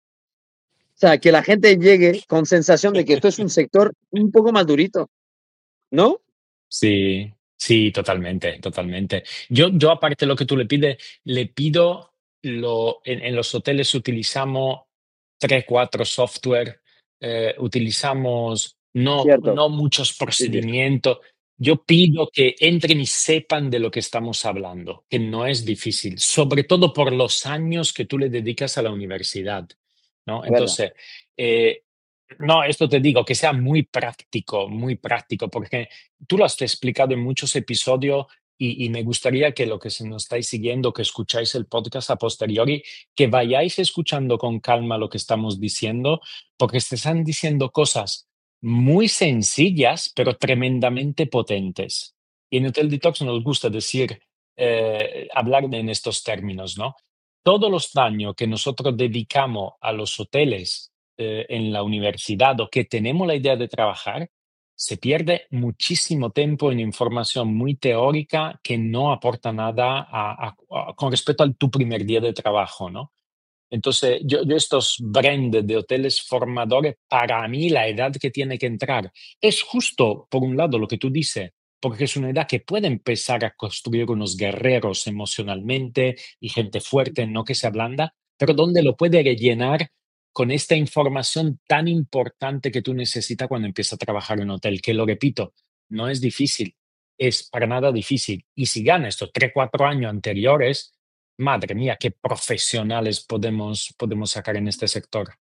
O sea, que la gente llegue con sensación de que esto es un sector un poco más durito, ¿no? sí, sí, totalmente, totalmente. Yo aparte de lo que tú le pides, le pido, en los hoteles utilizamos 3 4 software, utilizamos Cierto, no muchos sí, sí, procedimientos. Yo pido que entren y sepan de lo que estamos hablando, que no es difícil, sobre todo por los años que tú le dedicas a la universidad, ¿no? es verdad. Entonces, eh, no, esto te digo, que sea muy práctico, porque tú lo has explicado en muchos episodios y me gustaría que lo que se nos estáis siguiendo, que escucháis el podcast a posteriori, que vayáis escuchando con calma lo que estamos diciendo, porque se están diciendo cosas muy sencillas, pero tremendamente potentes. Y en Hotel Detox nos gusta decir, hablar en estos términos, ¿no? Todos los años que nosotros dedicamos a los hoteles en la universidad o que tenemos la idea de trabajar, se pierde muchísimo tiempo en información muy teórica que no aporta nada con respecto a tu primer día de trabajo, ¿no? Entonces, yo estos brands de hoteles formadores, para mí la edad que tiene que entrar es justo, por un lado, lo que tú dices, porque es una edad que puede empezar a construir unos guerreros emocionalmente y gente fuerte, no que se ablanda, pero donde lo puede rellenar con esta información tan importante que tú necesitas cuando empiezas a trabajar en un hotel, que lo repito, no es difícil, es para nada difícil. Y si gana estos 3 4 años anteriores, madre mía, qué profesionales podemos sacar en este sector.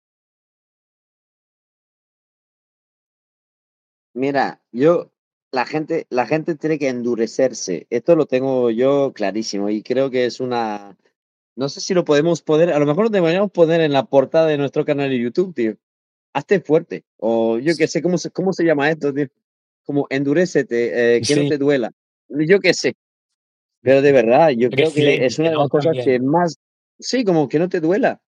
Mira, la gente tiene que endurecerse. Esto lo tengo yo clarísimo y creo que es una, no sé si lo podemos poner, a lo mejor lo deberíamos poner en la portada de nuestro canal de YouTube, tío. Hazte fuerte. O yo qué sé, cómo se llama esto, tío? Como endurécete, que no Sí, te duela. Yo qué sé. Pero de verdad, yo creo que es resiliente, una de las ¿no? cosas que También. más, sí, como que no te duela.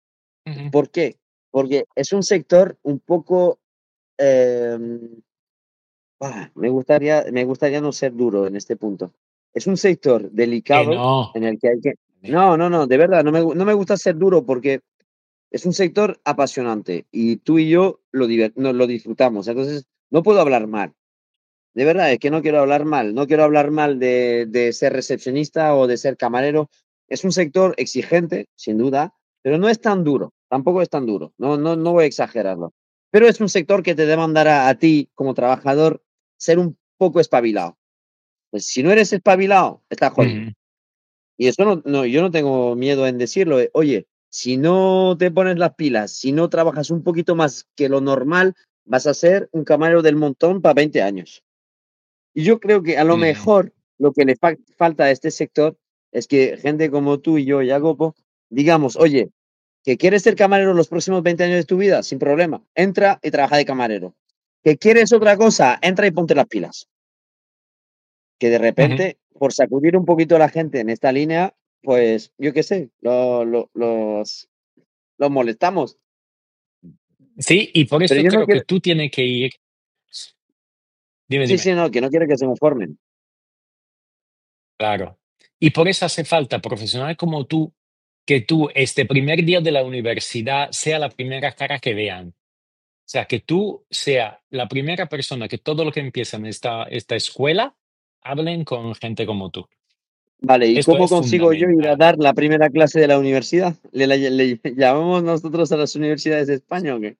Ujú. ¿Por qué? Porque es un sector un poco, eh, me gustaría no ser duro en este punto. Es un sector Que delicado no. en el que hay que... No, no, no, de verdad, no me gusta ser duro porque es un sector apasionante y tú y yo nos lo disfrutamos. Entonces, no puedo hablar mal. De verdad, es que no quiero hablar mal. No quiero hablar mal de ser recepcionista o de ser camarero. Es un sector exigente, sin duda, pero no es tan duro. Tampoco es tan duro. No, no, no voy a exagerarlo. Pero es un sector que te demandará a ti, como trabajador, ser un poco espabilado. Pues si no eres espabilado, estás jodido. Ujú. Y eso yo no tengo miedo en decirlo. Oye, si no te pones las pilas, si no trabajas un poquito más que lo normal, vas a ser un camarero del montón para 20 años. Y yo creo que a lo Ujú. mejor lo que le falta a este sector es que gente como tú y yo, Jacopo, digamos, oye, que quieres ser camarero los próximos 20 años de tu vida, sin problema, entra y trabaja de camarero. Que quieres otra cosa, entra y ponte las pilas. Que de Ujú. repente, por sacudir un poquito a la gente en esta línea, pues yo qué sé, los molestamos. Sí, y por Pero eso yo no creo que quiero, tú tienes que ir. Dime, sí, dime. sí, no, que no quiero que se conformen. Claro. Y por eso hace falta profesionales como tú, que tú, este primer día de la universidad, sea la primera cara que vean. O sea, que tú sea la primera persona que todo lo que empieza en esta escuela, hablen con gente como tú. Vale, ¿y Esto cómo es consigo yo ir a fundamental. dar la primera clase de la universidad? ¿Le llamamos nosotros a las universidades de España o qué?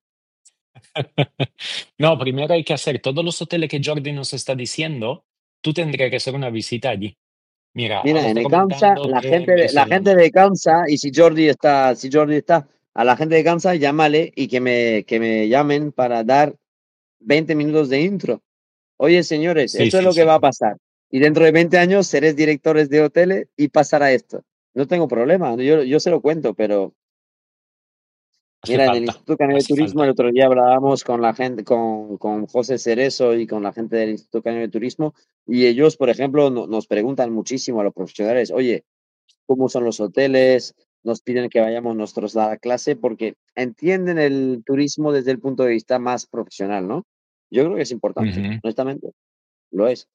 No, primero hay que hacer todos los hoteles que Jordi nos está diciendo, tú tendrías que hacer una visita allí. Mira, ahora Mira, en está Ecansa, comentando que merece la la gente de Ecansa, y si Jordi está, a la gente de Ecansa, llámale y que me llamen para dar 20 minutos de intro. Oye, señores, Sí, esto es sí, lo que sí. va a pasar. Y dentro de 20 años seréis directores de hoteles y pasará esto. No tengo problema, yo se lo cuento, pero Hace mira, en el falta, Instituto Canario de hace Turismo el falta. otro día hablábamos con la gente, con José Cerezo y con la gente del Instituto Canario de Turismo, y ellos, por ejemplo, nos preguntan muchísimo a los profesionales, oye, ¿cómo son los hoteles? Nos piden que vayamos nosotros a la clase porque entienden el turismo desde el punto de vista más profesional, ¿no? Yo creo que es importante, Ujú, honestamente, lo es.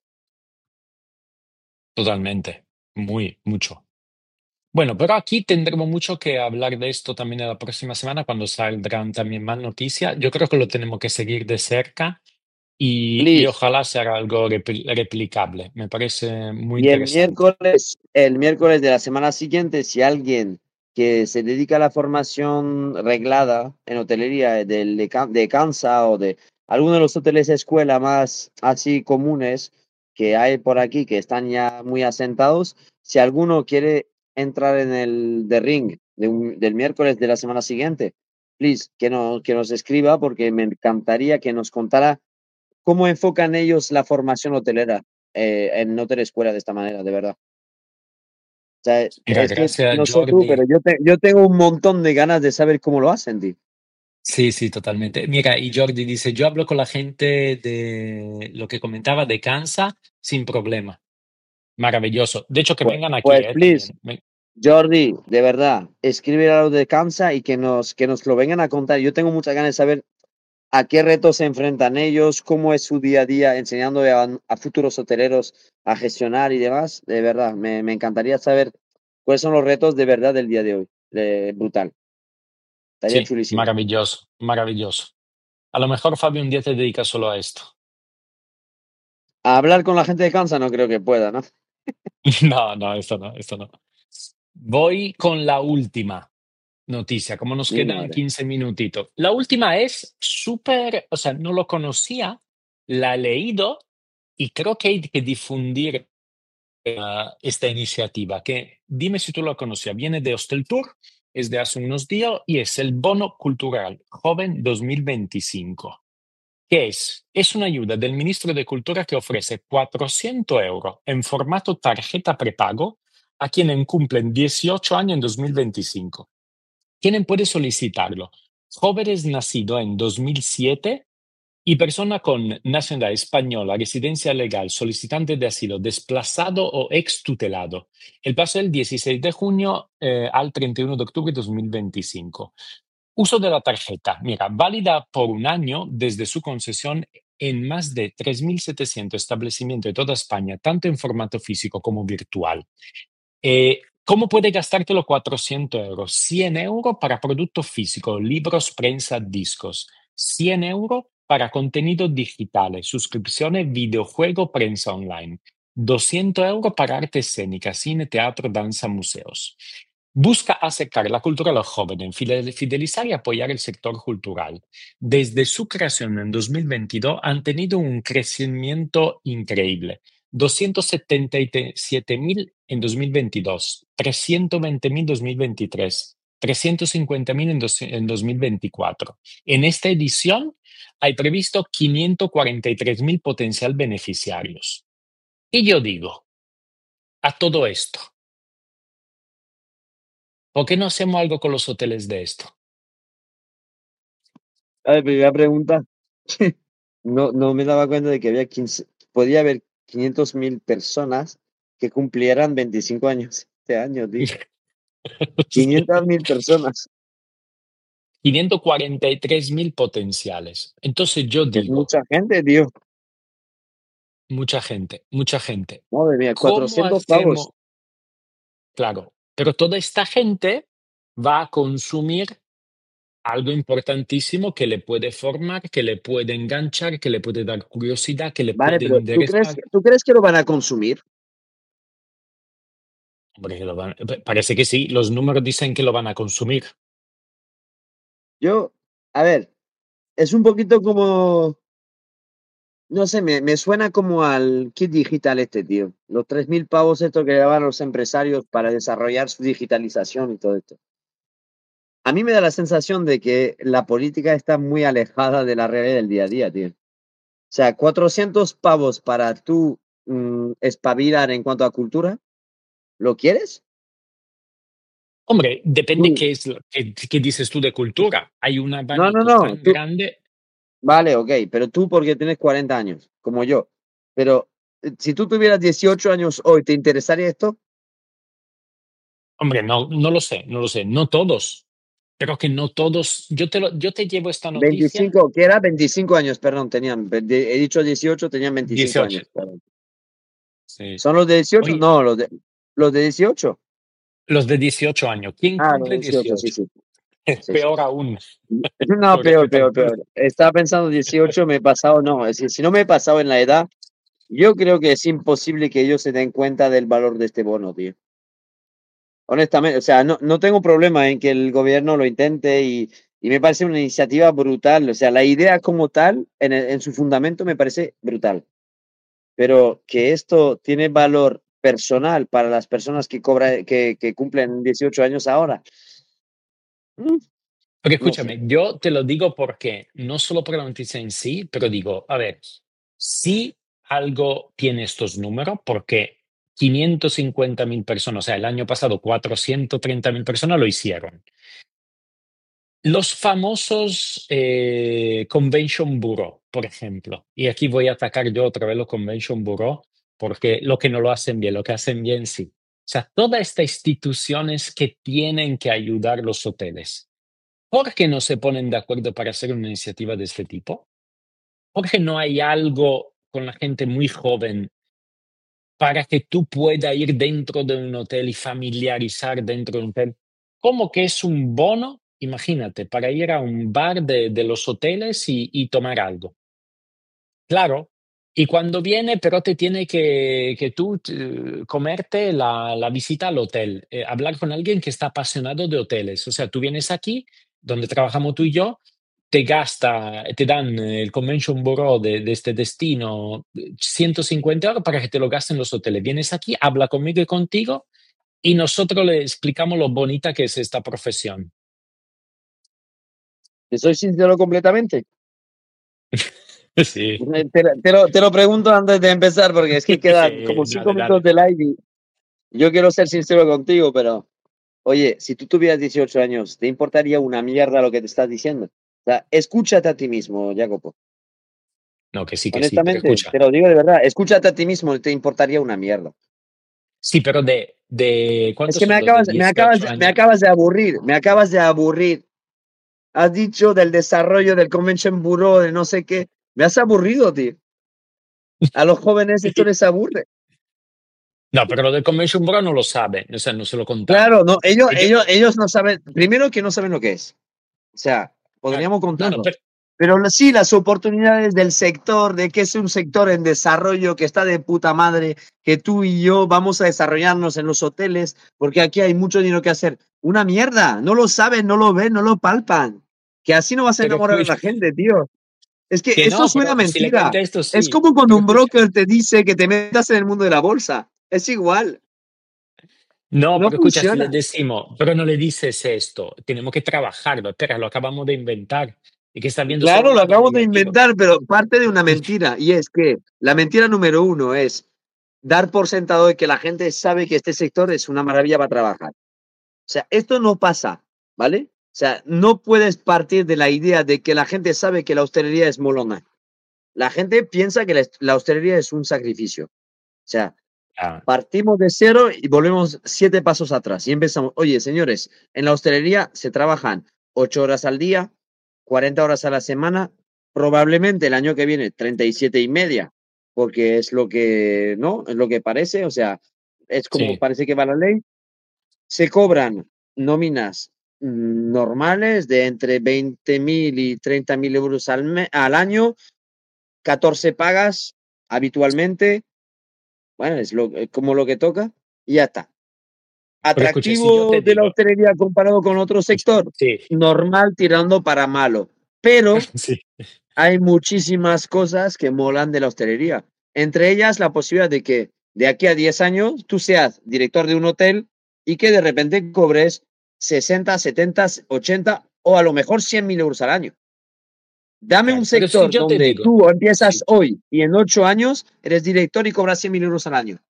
totalmente, muy, mucho. Bueno, pero aquí tendremos mucho que hablar de esto también en la próxima semana cuando saldrán también más noticias. Yo creo que lo tenemos que seguir de cerca y Please. ojalá sea algo replicable. Me parece muy Y interesante. el miércoles de la semana siguiente, si alguien que se dedica a la formación reglada en hotelería de Kansa o de alguno de los hoteles de escuela más así comunes que hay por aquí, que están ya muy asentados, si alguno quiere entrar en el de ring del miércoles de la semana siguiente, please, que nos escriba porque me encantaría que nos contara cómo enfocan ellos la formación hotelera en Hotel Escuela de esta manera, de verdad. O sea, Mira, es que gracias no sé tú, Jordi. pero yo tengo un montón de ganas de saber cómo lo hacen, tío. Sí, sí, totalmente. Mira, y Jordi dice, yo hablo con la gente de lo que comentaba de Kansas sin problema. Maravilloso. De hecho, que Pues, vengan aquí, pues please, también. Jordi, de verdad, escribe a lo de Kamsa y que nos lo vengan a contar. Yo tengo muchas ganas de saber a qué retos se enfrentan ellos, cómo es su día a día enseñando a futuros hoteleros a gestionar y demás. De verdad, me encantaría saber cuáles son los retos de verdad del día de hoy. Brutal, estaría Sí, chulísimo. maravilloso, maravilloso. A lo mejor Fabio un día te dedica solo a esto. A hablar con la gente de Kamsa no creo que pueda, ¿no? No, no, esto no, esto no. Voy con la última noticia, como nos Mi quedan madre. 15 minutitos. La última es súper, o sea, no lo conocía, la he leído y creo que hay que difundir esta iniciativa, que dime si tú lo conocías, viene de Hostel Tour, es de hace unos días y es el Bono Cultural Joven 2025. ¿Qué es? Es una ayuda del Ministro de Cultura que ofrece 400 euros en formato tarjeta prepago a quienes cumplen 18 años en 2025. ¿Quién puede solicitarlo? Jóvenes nacidos en 2007 y persona con nacionalidad española, residencia legal, solicitante de asilo, desplazado o extutelado. El plazo es el 16 de junio al 31 de octubre de 2025. Uso de la tarjeta. Mira, válida por un año desde su concesión en más de 3.700 establecimientos de toda España, tanto en formato físico como virtual. ¿Cómo puedes gastártelo 400 euros? 100 euros para productos físicos, libros, prensa, discos. 100 euros para contenidos digitales, suscripciones, videojuegos, prensa online. 200 euros para arte escénica, cine, teatro, danza, museos. Busca acercar la cultura a los jóvenes, fidelizar y apoyar el sector cultural. Desde su creación en 2022 han tenido un crecimiento increíble. 277.000 en 2022, 320.000 en 2023, 350.000 en 2024. En esta edición hay previsto 543.000 potencial beneficiarios. Y yo digo, a todo esto, ¿por qué no hacemos algo con los hoteles de esto? A ver, primera pregunta. No me daba cuenta de que podía haber 500.000 personas que cumplieran 25 años este año, tío. 500.000 personas. 543.000 potenciales. Entonces yo Es digo, mucha gente, tío. mucha gente, mucha gente. Madre mía, ¿Cómo 400 pavos. hacemos? Claro, pero toda esta gente va a consumir algo importantísimo que le puede formar, que le puede enganchar, que le puede dar curiosidad, que le Vale, puede pero interesar. tú crees que lo van a consumir? Hombre, parece que sí, los números dicen que lo van a consumir. Yo, a ver, es un poquito como, no sé, me suena como al kit digital este, tío. Los 3.000 pavos estos que llevan los empresarios para desarrollar su digitalización y todo esto. A mí me da la sensación de que la política está muy alejada de la realidad del día a día, tío. O sea, 400 pavos para tú espabilar en cuanto a cultura, ¿lo quieres? Hombre, depende Tú. qué es qué dices tú de cultura. Hay un No, no, abanico no. tan grande. Vale, ok, pero tú porque tienes 40 años, como yo. Pero si tú tuvieras 18 años hoy, ¿te interesaría esto? Hombre, no lo sé, no lo sé. No todos. Creo que no todos. Yo te llevo esta noticia. 25, ¿qué era? 25 años, perdón, he dicho 18, tenían 25 18. años, perdón. Sí. ¿Son los de 18? Oye, No, los de 18. los de 18 años. ¿Quién Ah, los de cumple 18, sí, 18? sí. Sí, sí. Peor aún. No, peor, peor, Pobrecito. peor. Estaba pensando 18, me he pasado, no. Es decir, si no me he pasado en la edad, yo creo que es imposible que ellos se den cuenta del valor de este bono, tío. Honestamente, o sea, no tengo problema en que el gobierno lo intente y me parece una iniciativa brutal. O sea, la idea como tal, en su fundamento, me parece brutal. Pero que esto tiene valor personal para las personas que cumplen 18 años ahora, mm, Porque no sé. escúchame, yo te lo digo porque no solo por la noticia en sí, pero digo, a ver, si algo tiene estos números, porque 550.000 personas, o sea, el año pasado 430.000 personas lo hicieron. Los famosos Convention Bureau, por ejemplo, y aquí voy a atacar yo otra vez los Convention Bureau, porque lo que no lo hacen bien, lo que hacen bien sí. O sea, todas estas instituciones que tienen que ayudar los hoteles, ¿por qué no se ponen de acuerdo para hacer una iniciativa de este tipo? ¿Por qué no hay algo con la gente muy joven para que tú puedas ir dentro de un hotel y familiarizar dentro de un hotel? ¿Cómo que es un bono? Imagínate, para ir a un bar de los hoteles y tomar algo. Claro. Y cuando viene, pero te tiene que tú comerte la visita al hotel, hablar con alguien que está apasionado de hoteles. O sea, tú vienes aquí, donde trabajamos tú y yo, te dan el Convention Bureau de este destino 150 euros para que te lo gasten en los hoteles. Vienes aquí, habla conmigo y contigo, y nosotros le explicamos lo bonita que es esta profesión. Te soy sincero completamente. Sí. Te lo pregunto antes de empezar, porque es que quedan como cinco Dale, minutos dale. de live y yo quiero ser sincero contigo, pero oye, si tú tuvieras 18 años, ¿te importaría una mierda lo que te estás diciendo? O sea, escúchate a ti mismo, Jacopo. No, que sí, pero Honestamente, escucha. te lo digo de verdad, escúchate a ti mismo, te importaría una mierda. Sí, pero de Es ¿cuántos que son los de 18 me años? acabas de aburrir, me acabas de aburrir. Has dicho del desarrollo del Convention Bureau, de no sé qué. Me has aburrido, tío. A los jóvenes esto les aburre. No, pero lo del Convention Bro no lo sabe, o sea, no se lo contamos. Claro, no, Y yo, ellos no saben, primero que no saben lo que es. O sea, claro, podríamos no, no, contarlo. Pero sí, las oportunidades del sector, de que es un sector en desarrollo, que está de puta madre, que tú y yo vamos a desarrollarnos en los hoteles, porque aquí hay mucho dinero que hacer. Una mierda, no lo saben, no lo ven, no lo palpan. Que así no vas a pero enamorar a la escucha, gente, tío. Es que que esto no, suena pero a si le mentira. contesto, Es sí, como cuando pero un escucha. broker te dice que te metas en el mundo de la bolsa. Es igual, No, no pero escucha, si le funciona. decimos, pero no le dices esto, tenemos que trabajarlo, espera, lo acabamos de inventar, y que está viendo solo Claro, el lo lado acabo de negativo. inventar, pero parte de una mentira. Y es que la mentira número uno es dar por sentado de que la gente sabe que este sector es una maravilla para trabajar. O sea, esto no pasa, ¿vale? O sea, no puedes partir de la idea de que la gente sabe que la hostelería es molona. La gente piensa que la hostelería es un sacrificio. O sea, Ah, partimos de cero y volvemos 7 pasos atrás y empezamos. Oye, señores, en la hostelería se trabajan 8 horas al día, 40 horas a la semana, probablemente el año que viene 37,5, porque es lo que, ¿no? Es lo que parece, o sea, es como sí, parece que va la ley. Se cobran nóminas normales de entre 20.000 y 30.000 euros al año, 14 pagas habitualmente. Bueno, como lo que toca y ya está. pero escucha, si yo Atractivo te de la digo, hostelería comparado con otro escucha, sector, sí, normal tirando para malo. Pero sí, hay muchísimas cosas que molan de la hostelería. Entre ellas, la posibilidad de que de aquí a 10 años tú seas director de un hotel y que de repente cobres 60, 70, 80 o a lo mejor 100.000 euros al año. Dame un claro, pero si sector yo te donde digo, tú empiezas sí, hoy y en 8 años eres director y cobras 100.000 euros al año.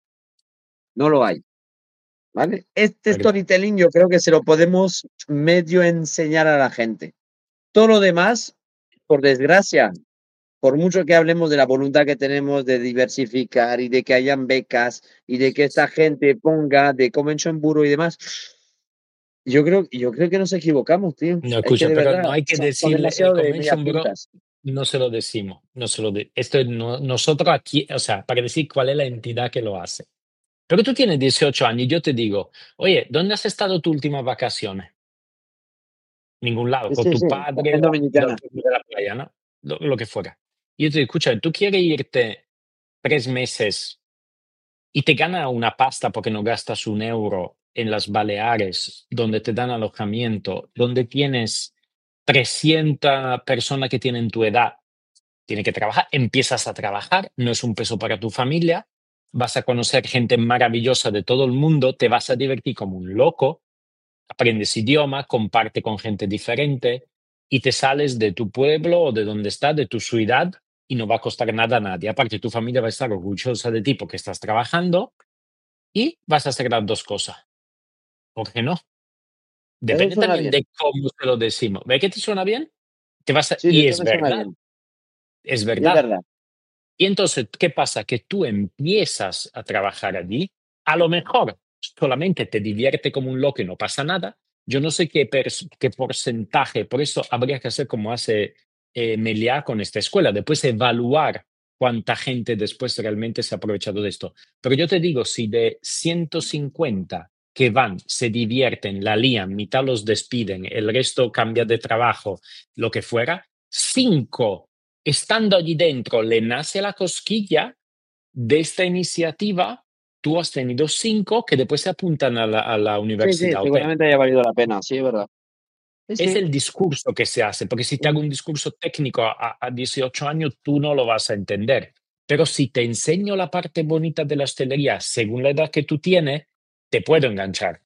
No lo hay. ¿Vale? Este verdad, storytelling yo creo que se lo podemos medio enseñar a la gente. Todo lo demás, por desgracia, por mucho que hablemos de la voluntad que tenemos de diversificar y de que hayan becas y de que esta gente ponga de Convention Bureau y demás, yo creo que nos equivocamos, tío. no, Es que escucha, de pero verdad, no hay que son decirle el demasiado de medias Convention Bureau, tintas. no se lo decimos, no se lo esto es nosotros aquí, o sea, para decir cuál es la entidad que lo hace. Pero tú tienes 18 años y yo te digo, oye, ¿dónde has estado tu últimas vacaciones? Ningún lado, Sí, con sí, tu sí, padre, también dominicana. de la playa, ¿no? Lo que fuera. Y yo te digo, escucha, tú quieres irte 3 meses y te gana una pasta porque no gastas un euro en las Baleares, donde te dan alojamiento, donde tienes 300 personas que tienen tu edad, tienen que trabajar, empiezas a trabajar, no es un peso para tu familia, vas a conocer gente maravillosa de todo el mundo, te vas a divertir como un loco, aprendes idioma, comparte con gente diferente y te sales de tu pueblo o de donde estás, de tu ciudad y no va a costar nada a nadie. Aparte, tu familia va a estar orgullosa de ti porque estás trabajando y vas a hacer las dos cosas. ¿Por qué no? Eso Depende suena también bien. de cómo se lo decimos. ¿Ve que te suena bien? Te vas a- Sí, y eso me suena bien. es Y es verdad. verdad. Y entonces, ¿qué pasa? Que tú empiezas a trabajar allí, a lo mejor solamente te divierte como un loco y no pasa nada. Yo no sé qué porcentaje, por eso habría que hacer como hace Meliá con esta escuela, después evaluar cuánta gente después realmente se ha aprovechado de esto. Pero yo te digo, si de 150 que van, se divierten, la lían, mitad los despiden, el resto cambia de trabajo, lo que fuera, 5 estando allí dentro le nace la cosquilla de esta iniciativa, tú has tenido 5 que después se apuntan a la Sí, sí, universidad hotel. seguramente haya valido la pena. Sí, es verdad. Sí, Es sí. el discurso que se hace, porque si te hago un discurso técnico a 18 años, tú no lo vas a entender. Pero si te enseño la parte bonita de la hostelería según la edad que tú tienes, te puedo enganchar.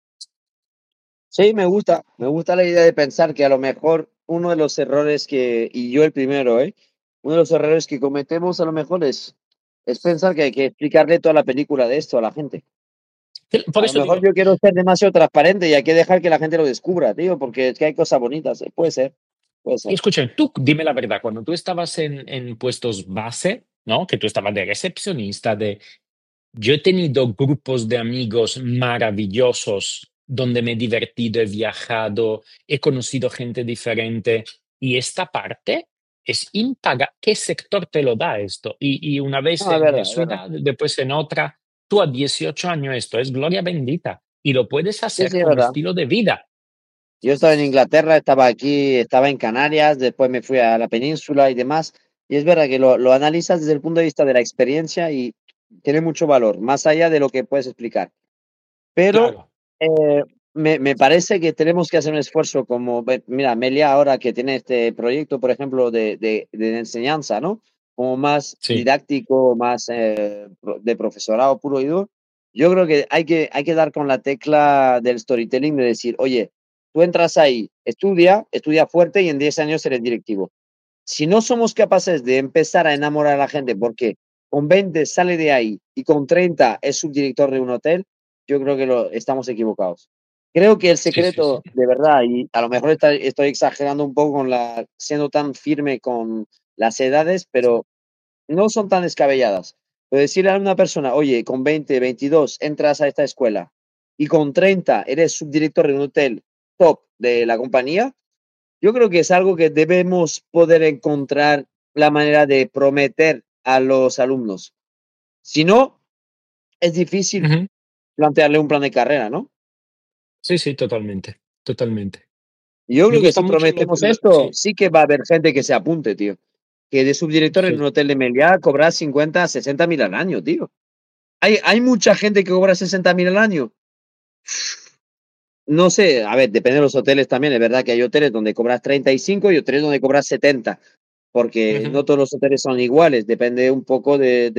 Sí, me gusta la idea de pensar que a lo mejor uno de los errores y yo el primero, uno de los errores que cometemos a lo mejor es pensar que hay que explicarle toda la película de esto a la gente. Por A lo eso mejor digo, yo quiero ser demasiado transparente y hay que dejar que la gente lo descubra, tío, porque es que hay cosas bonitas, puede ser, puede y ser. escucha, tú dime la verdad, cuando tú estabas en puestos base, ¿no? Que tú estabas de recepcionista, yo he tenido grupos de amigos maravillosos donde me he divertido, he viajado, he conocido gente diferente y esta parte es impagable. ¿Qué sector te lo da esto? Y una vez No, en es verdad. una, después en otra. Tú a 18 años esto es gloria bendita y lo puedes Sí, hacer sí, es como verdad. estilo de vida. Yo estaba en Inglaterra, estaba aquí, estaba en Canarias, después me fui a la península y demás. Y es verdad que lo analizas desde el punto de vista de la experiencia y tiene mucho valor, más allá de lo que puedes explicar. Pero Claro, eh, me parece que tenemos que hacer un esfuerzo como, mira, Amelia ahora que tiene este proyecto, por ejemplo, de enseñanza, ¿no? Como más sí. didáctico, más de profesorado puro y duro. Yo creo que hay que dar con la tecla del storytelling de decir, oye, tú entras ahí, estudia fuerte y en 10 años eres directivo. Si no somos capaces de empezar a enamorar a la gente porque con 20 sale de ahí y con 30 es subdirector de un hotel, yo creo que estamos equivocados. Creo que el Sí, sí, sí. secreto, de verdad, y a lo mejor estoy exagerando un poco con siendo tan firme con las edades, pero no son tan descabelladas. Pero decirle a una persona, oye, con 20, 22 entras a esta escuela y con 30 eres subdirector de un hotel top de la compañía, yo creo que es algo que debemos poder encontrar la manera de prometer a los alumnos. Si no, es difícil Ujú. plantearle un plan de carrera, ¿no? Sí, sí, totalmente, totalmente. Y yo Me creo que gusta si mucho prometemos esto, sí. sí que va a haber gente que se apunte, tío. Que de subdirector en Sí. un hotel de Meliá cobra 50, 60 mil al año, tío. Hay mucha gente que cobra 60 mil al año. No sé, a ver, depende de los hoteles también. Es verdad que hay hoteles donde cobras 35 y hoteles donde cobras 70, porque Ujú. no todos los hoteles son iguales. Depende un poco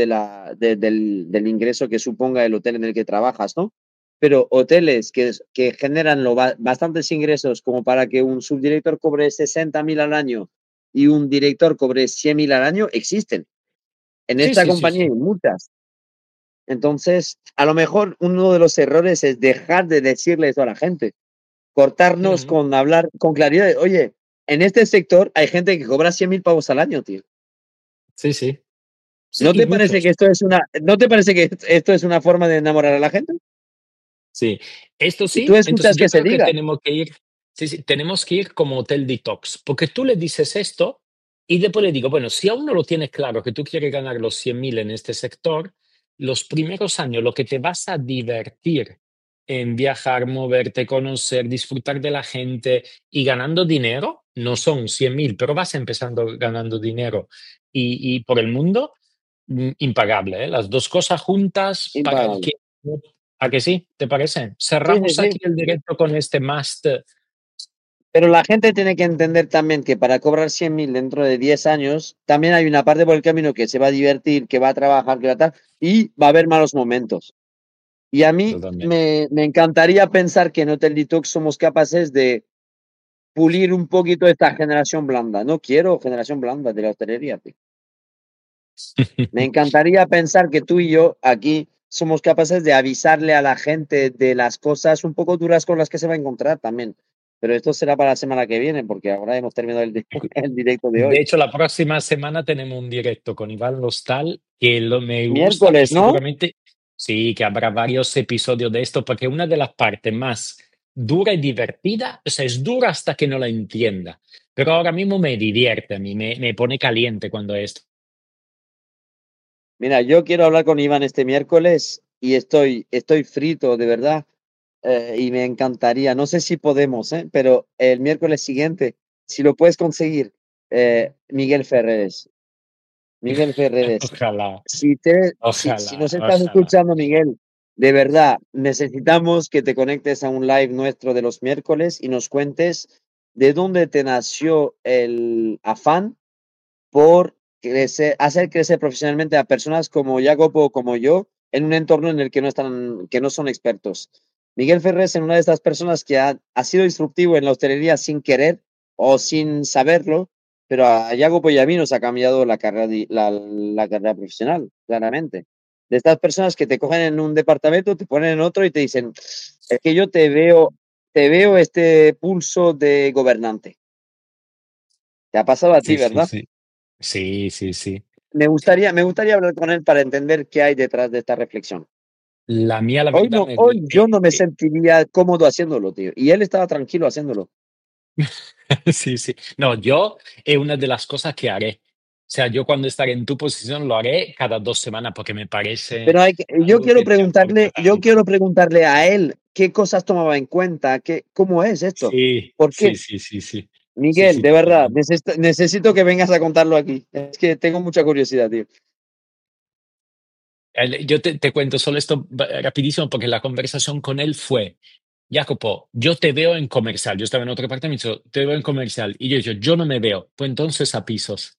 del ingreso que suponga el hotel en el que trabajas, ¿no? Pero hoteles que generan bastantes ingresos como para que un subdirector cobre 60 mil al año y un director cobre 100 mil al año, existen. En Sí, esta sí, sí, compañía hay sí. muchas. Entonces, a lo mejor uno de los errores es dejar de decirle eso a la gente, cortarnos Ujú. con hablar con claridad de, oye, en este sector hay gente que cobra 100 mil pavos al año, tío. Sí, sí. Sí, ¿No y te parece que muchos. no te parece que esto es una forma de enamorar a la gente? Sí, esto Y tú sí, entonces escuchas yo que se creo que diga. tenemos que ir, sí, sí, tenemos que ir como hotel detox, porque tú le dices esto y después le digo, bueno, si aún no lo tienes claro que tú quieres ganar los 100.000 en este sector, los primeros años lo que te vas a divertir en viajar, moverte, conocer, disfrutar de la gente y ganando dinero, no son 100.000, pero vas empezando ganando dinero y por el mundo, impagable, ¿eh? Las dos cosas juntas para el Impagable. que ¿a que sí? ¿Te parece? Sí, sí, Cerramos aquí sí. el directo con este must. Pero la gente tiene que entender también que para cobrar 100 mil dentro de 10 años, también hay una parte por el camino que se va a divertir, que va a trabajar, que va a tal, y va a haber malos momentos. Y a mí Totalmente. me encantaría pensar que en Hotel Detox somos capaces de pulir un poquito esta generación blanda. No quiero generación blanda de la hostelería, tío. Me encantaría pensar que tú y yo aquí somos capaces de avisarle a la gente de las cosas un poco duras con las que se va a encontrar también. Pero esto será para la semana que viene, porque ahora hemos terminado el directo de De hoy. hecho, la próxima semana tenemos un directo con Iván Lostal, que me gusta y Miércoles, ¿no? seguramente sí, que habrá varios episodios de esto, porque una de las partes más dura y divertida, o sea, es dura hasta que no la entienda, pero ahora mismo me divierte a mí, me pone caliente cuando esto. Mira, yo quiero hablar con Iván este miércoles y estoy frito, de verdad, y me encantaría. No sé si podemos, pero el miércoles siguiente, si lo puedes conseguir, Miguel Ferreres. Miguel Ferreres, Ojalá, si ojalá, nos estás ojalá. escuchando, Miguel, de verdad, necesitamos que te conectes a un live nuestro de los miércoles y nos cuentes de dónde te nació el afán por hacer crecer profesionalmente a personas como Jacopo o como yo en un entorno en el que no son expertos. Miguel Ferreres es una de estas personas que ha sido disruptivo en la hostelería sin querer o sin saberlo, pero a Jacopo y a mí nos ha cambiado la carrera profesional, claramente. De estas personas que te cogen en un departamento, te ponen en otro y te dicen, es que yo te veo este pulso de gobernante. Te ha pasado a ti, Sí, sí, ¿verdad? sí. Sí, sí, sí. Me gustaría hablar con él para entender qué hay detrás de esta reflexión. La mía, la Hoy verdad, no, hoy yo no me sentiría cómodo haciéndolo, tío. Y él estaba tranquilo haciéndolo. Sí, sí. No, yo es una de las cosas que haré. O sea, yo cuando estaré en tu posición lo haré cada 2 semanas porque me parece Pero algo que te aporta yo tanto. quiero preguntarle a él qué cosas tomaba en cuenta, cómo es esto. Sí, ¿Por sí, qué? sí, sí, sí. Sí, Miguel, sí, de verdad, totalmente. necesito que vengas a contarlo aquí. Es que tengo mucha curiosidad, tío. Yo te cuento solo esto rapidísimo porque la conversación con él fue, Jacopo, yo te veo en comercial. Yo estaba en otra parte y me dijo, te veo en comercial. Y yo digo, yo no me veo. Pues entonces a pisos.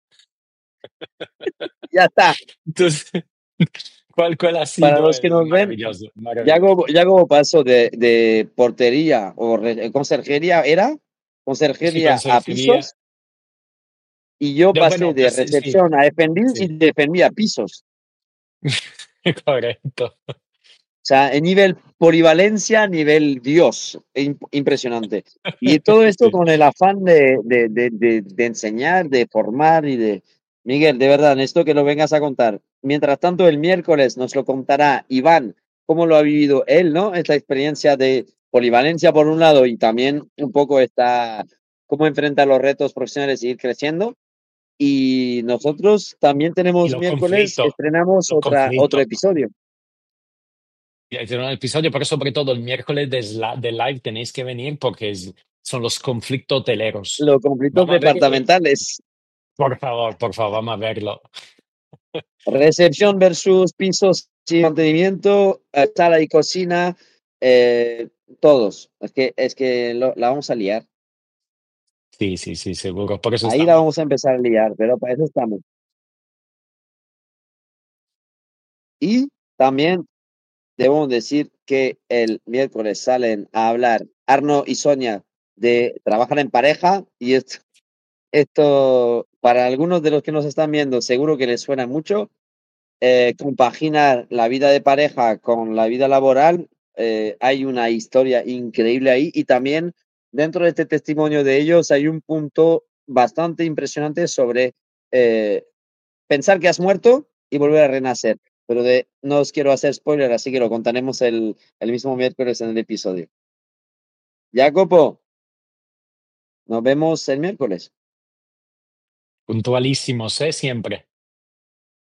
Ya está. Entonces, ¿cuál ha Para sido los que el nos ven, maravilloso? Maravilloso. ya como paso de portería o conserjería, ¿era? Sí, Conserjería a consejería. pisos y yo No, pasé bueno, de pues sí, recepción a F&B sí. y de F&B a pisos. Correcto. O sea, en nivel polivalencia, nivel Dios, impresionante. Y todo esto Sí. con el afán de enseñar, de formar y de... Miguel, de verdad, esto que lo vengas a contar. Mientras tanto, el miércoles nos lo contará Iván, cómo lo ha vivido él, ¿no? Esta experiencia de polivalencia por un lado y también un poco esta, cómo enfrenta los retos profesionales y ir creciendo. Y nosotros también Y tenemos miércoles, estrenamos los otro conflictos. episodio. Y hay un episodio, pero sobre todo el miércoles de live tenéis que venir porque son los conflictos hoteleros. Los conflictos Vamos a ver, departamentales. por favor, vamos a verlo. Recepción versus pisos y mantenimiento, sala y cocina, eh, todos. Es que la vamos a liar. Sí, sí, sí, seguro. Por eso Ahí la estamos. vamos a empezar a liar, pero para eso estamos. Y también debemos decir que el miércoles salen a hablar Arno y Sonia de trabajar en pareja y esto para algunos de los que nos están viendo seguro que les suena mucho. Compaginar la vida de pareja con la vida laboral, hay una historia increíble ahí y también dentro de este testimonio de ellos hay un punto bastante impresionante sobre eh, pensar que has muerto y volver a renacer. Pero no os quiero hacer spoiler, así que lo contaremos el mismo miércoles en el episodio. Jacopo, nos vemos el miércoles. Puntualísimos, ¿eh? Siempre.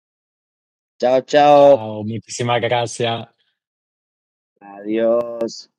Chao, chao. Chao, muchísimas gracias. Adiós.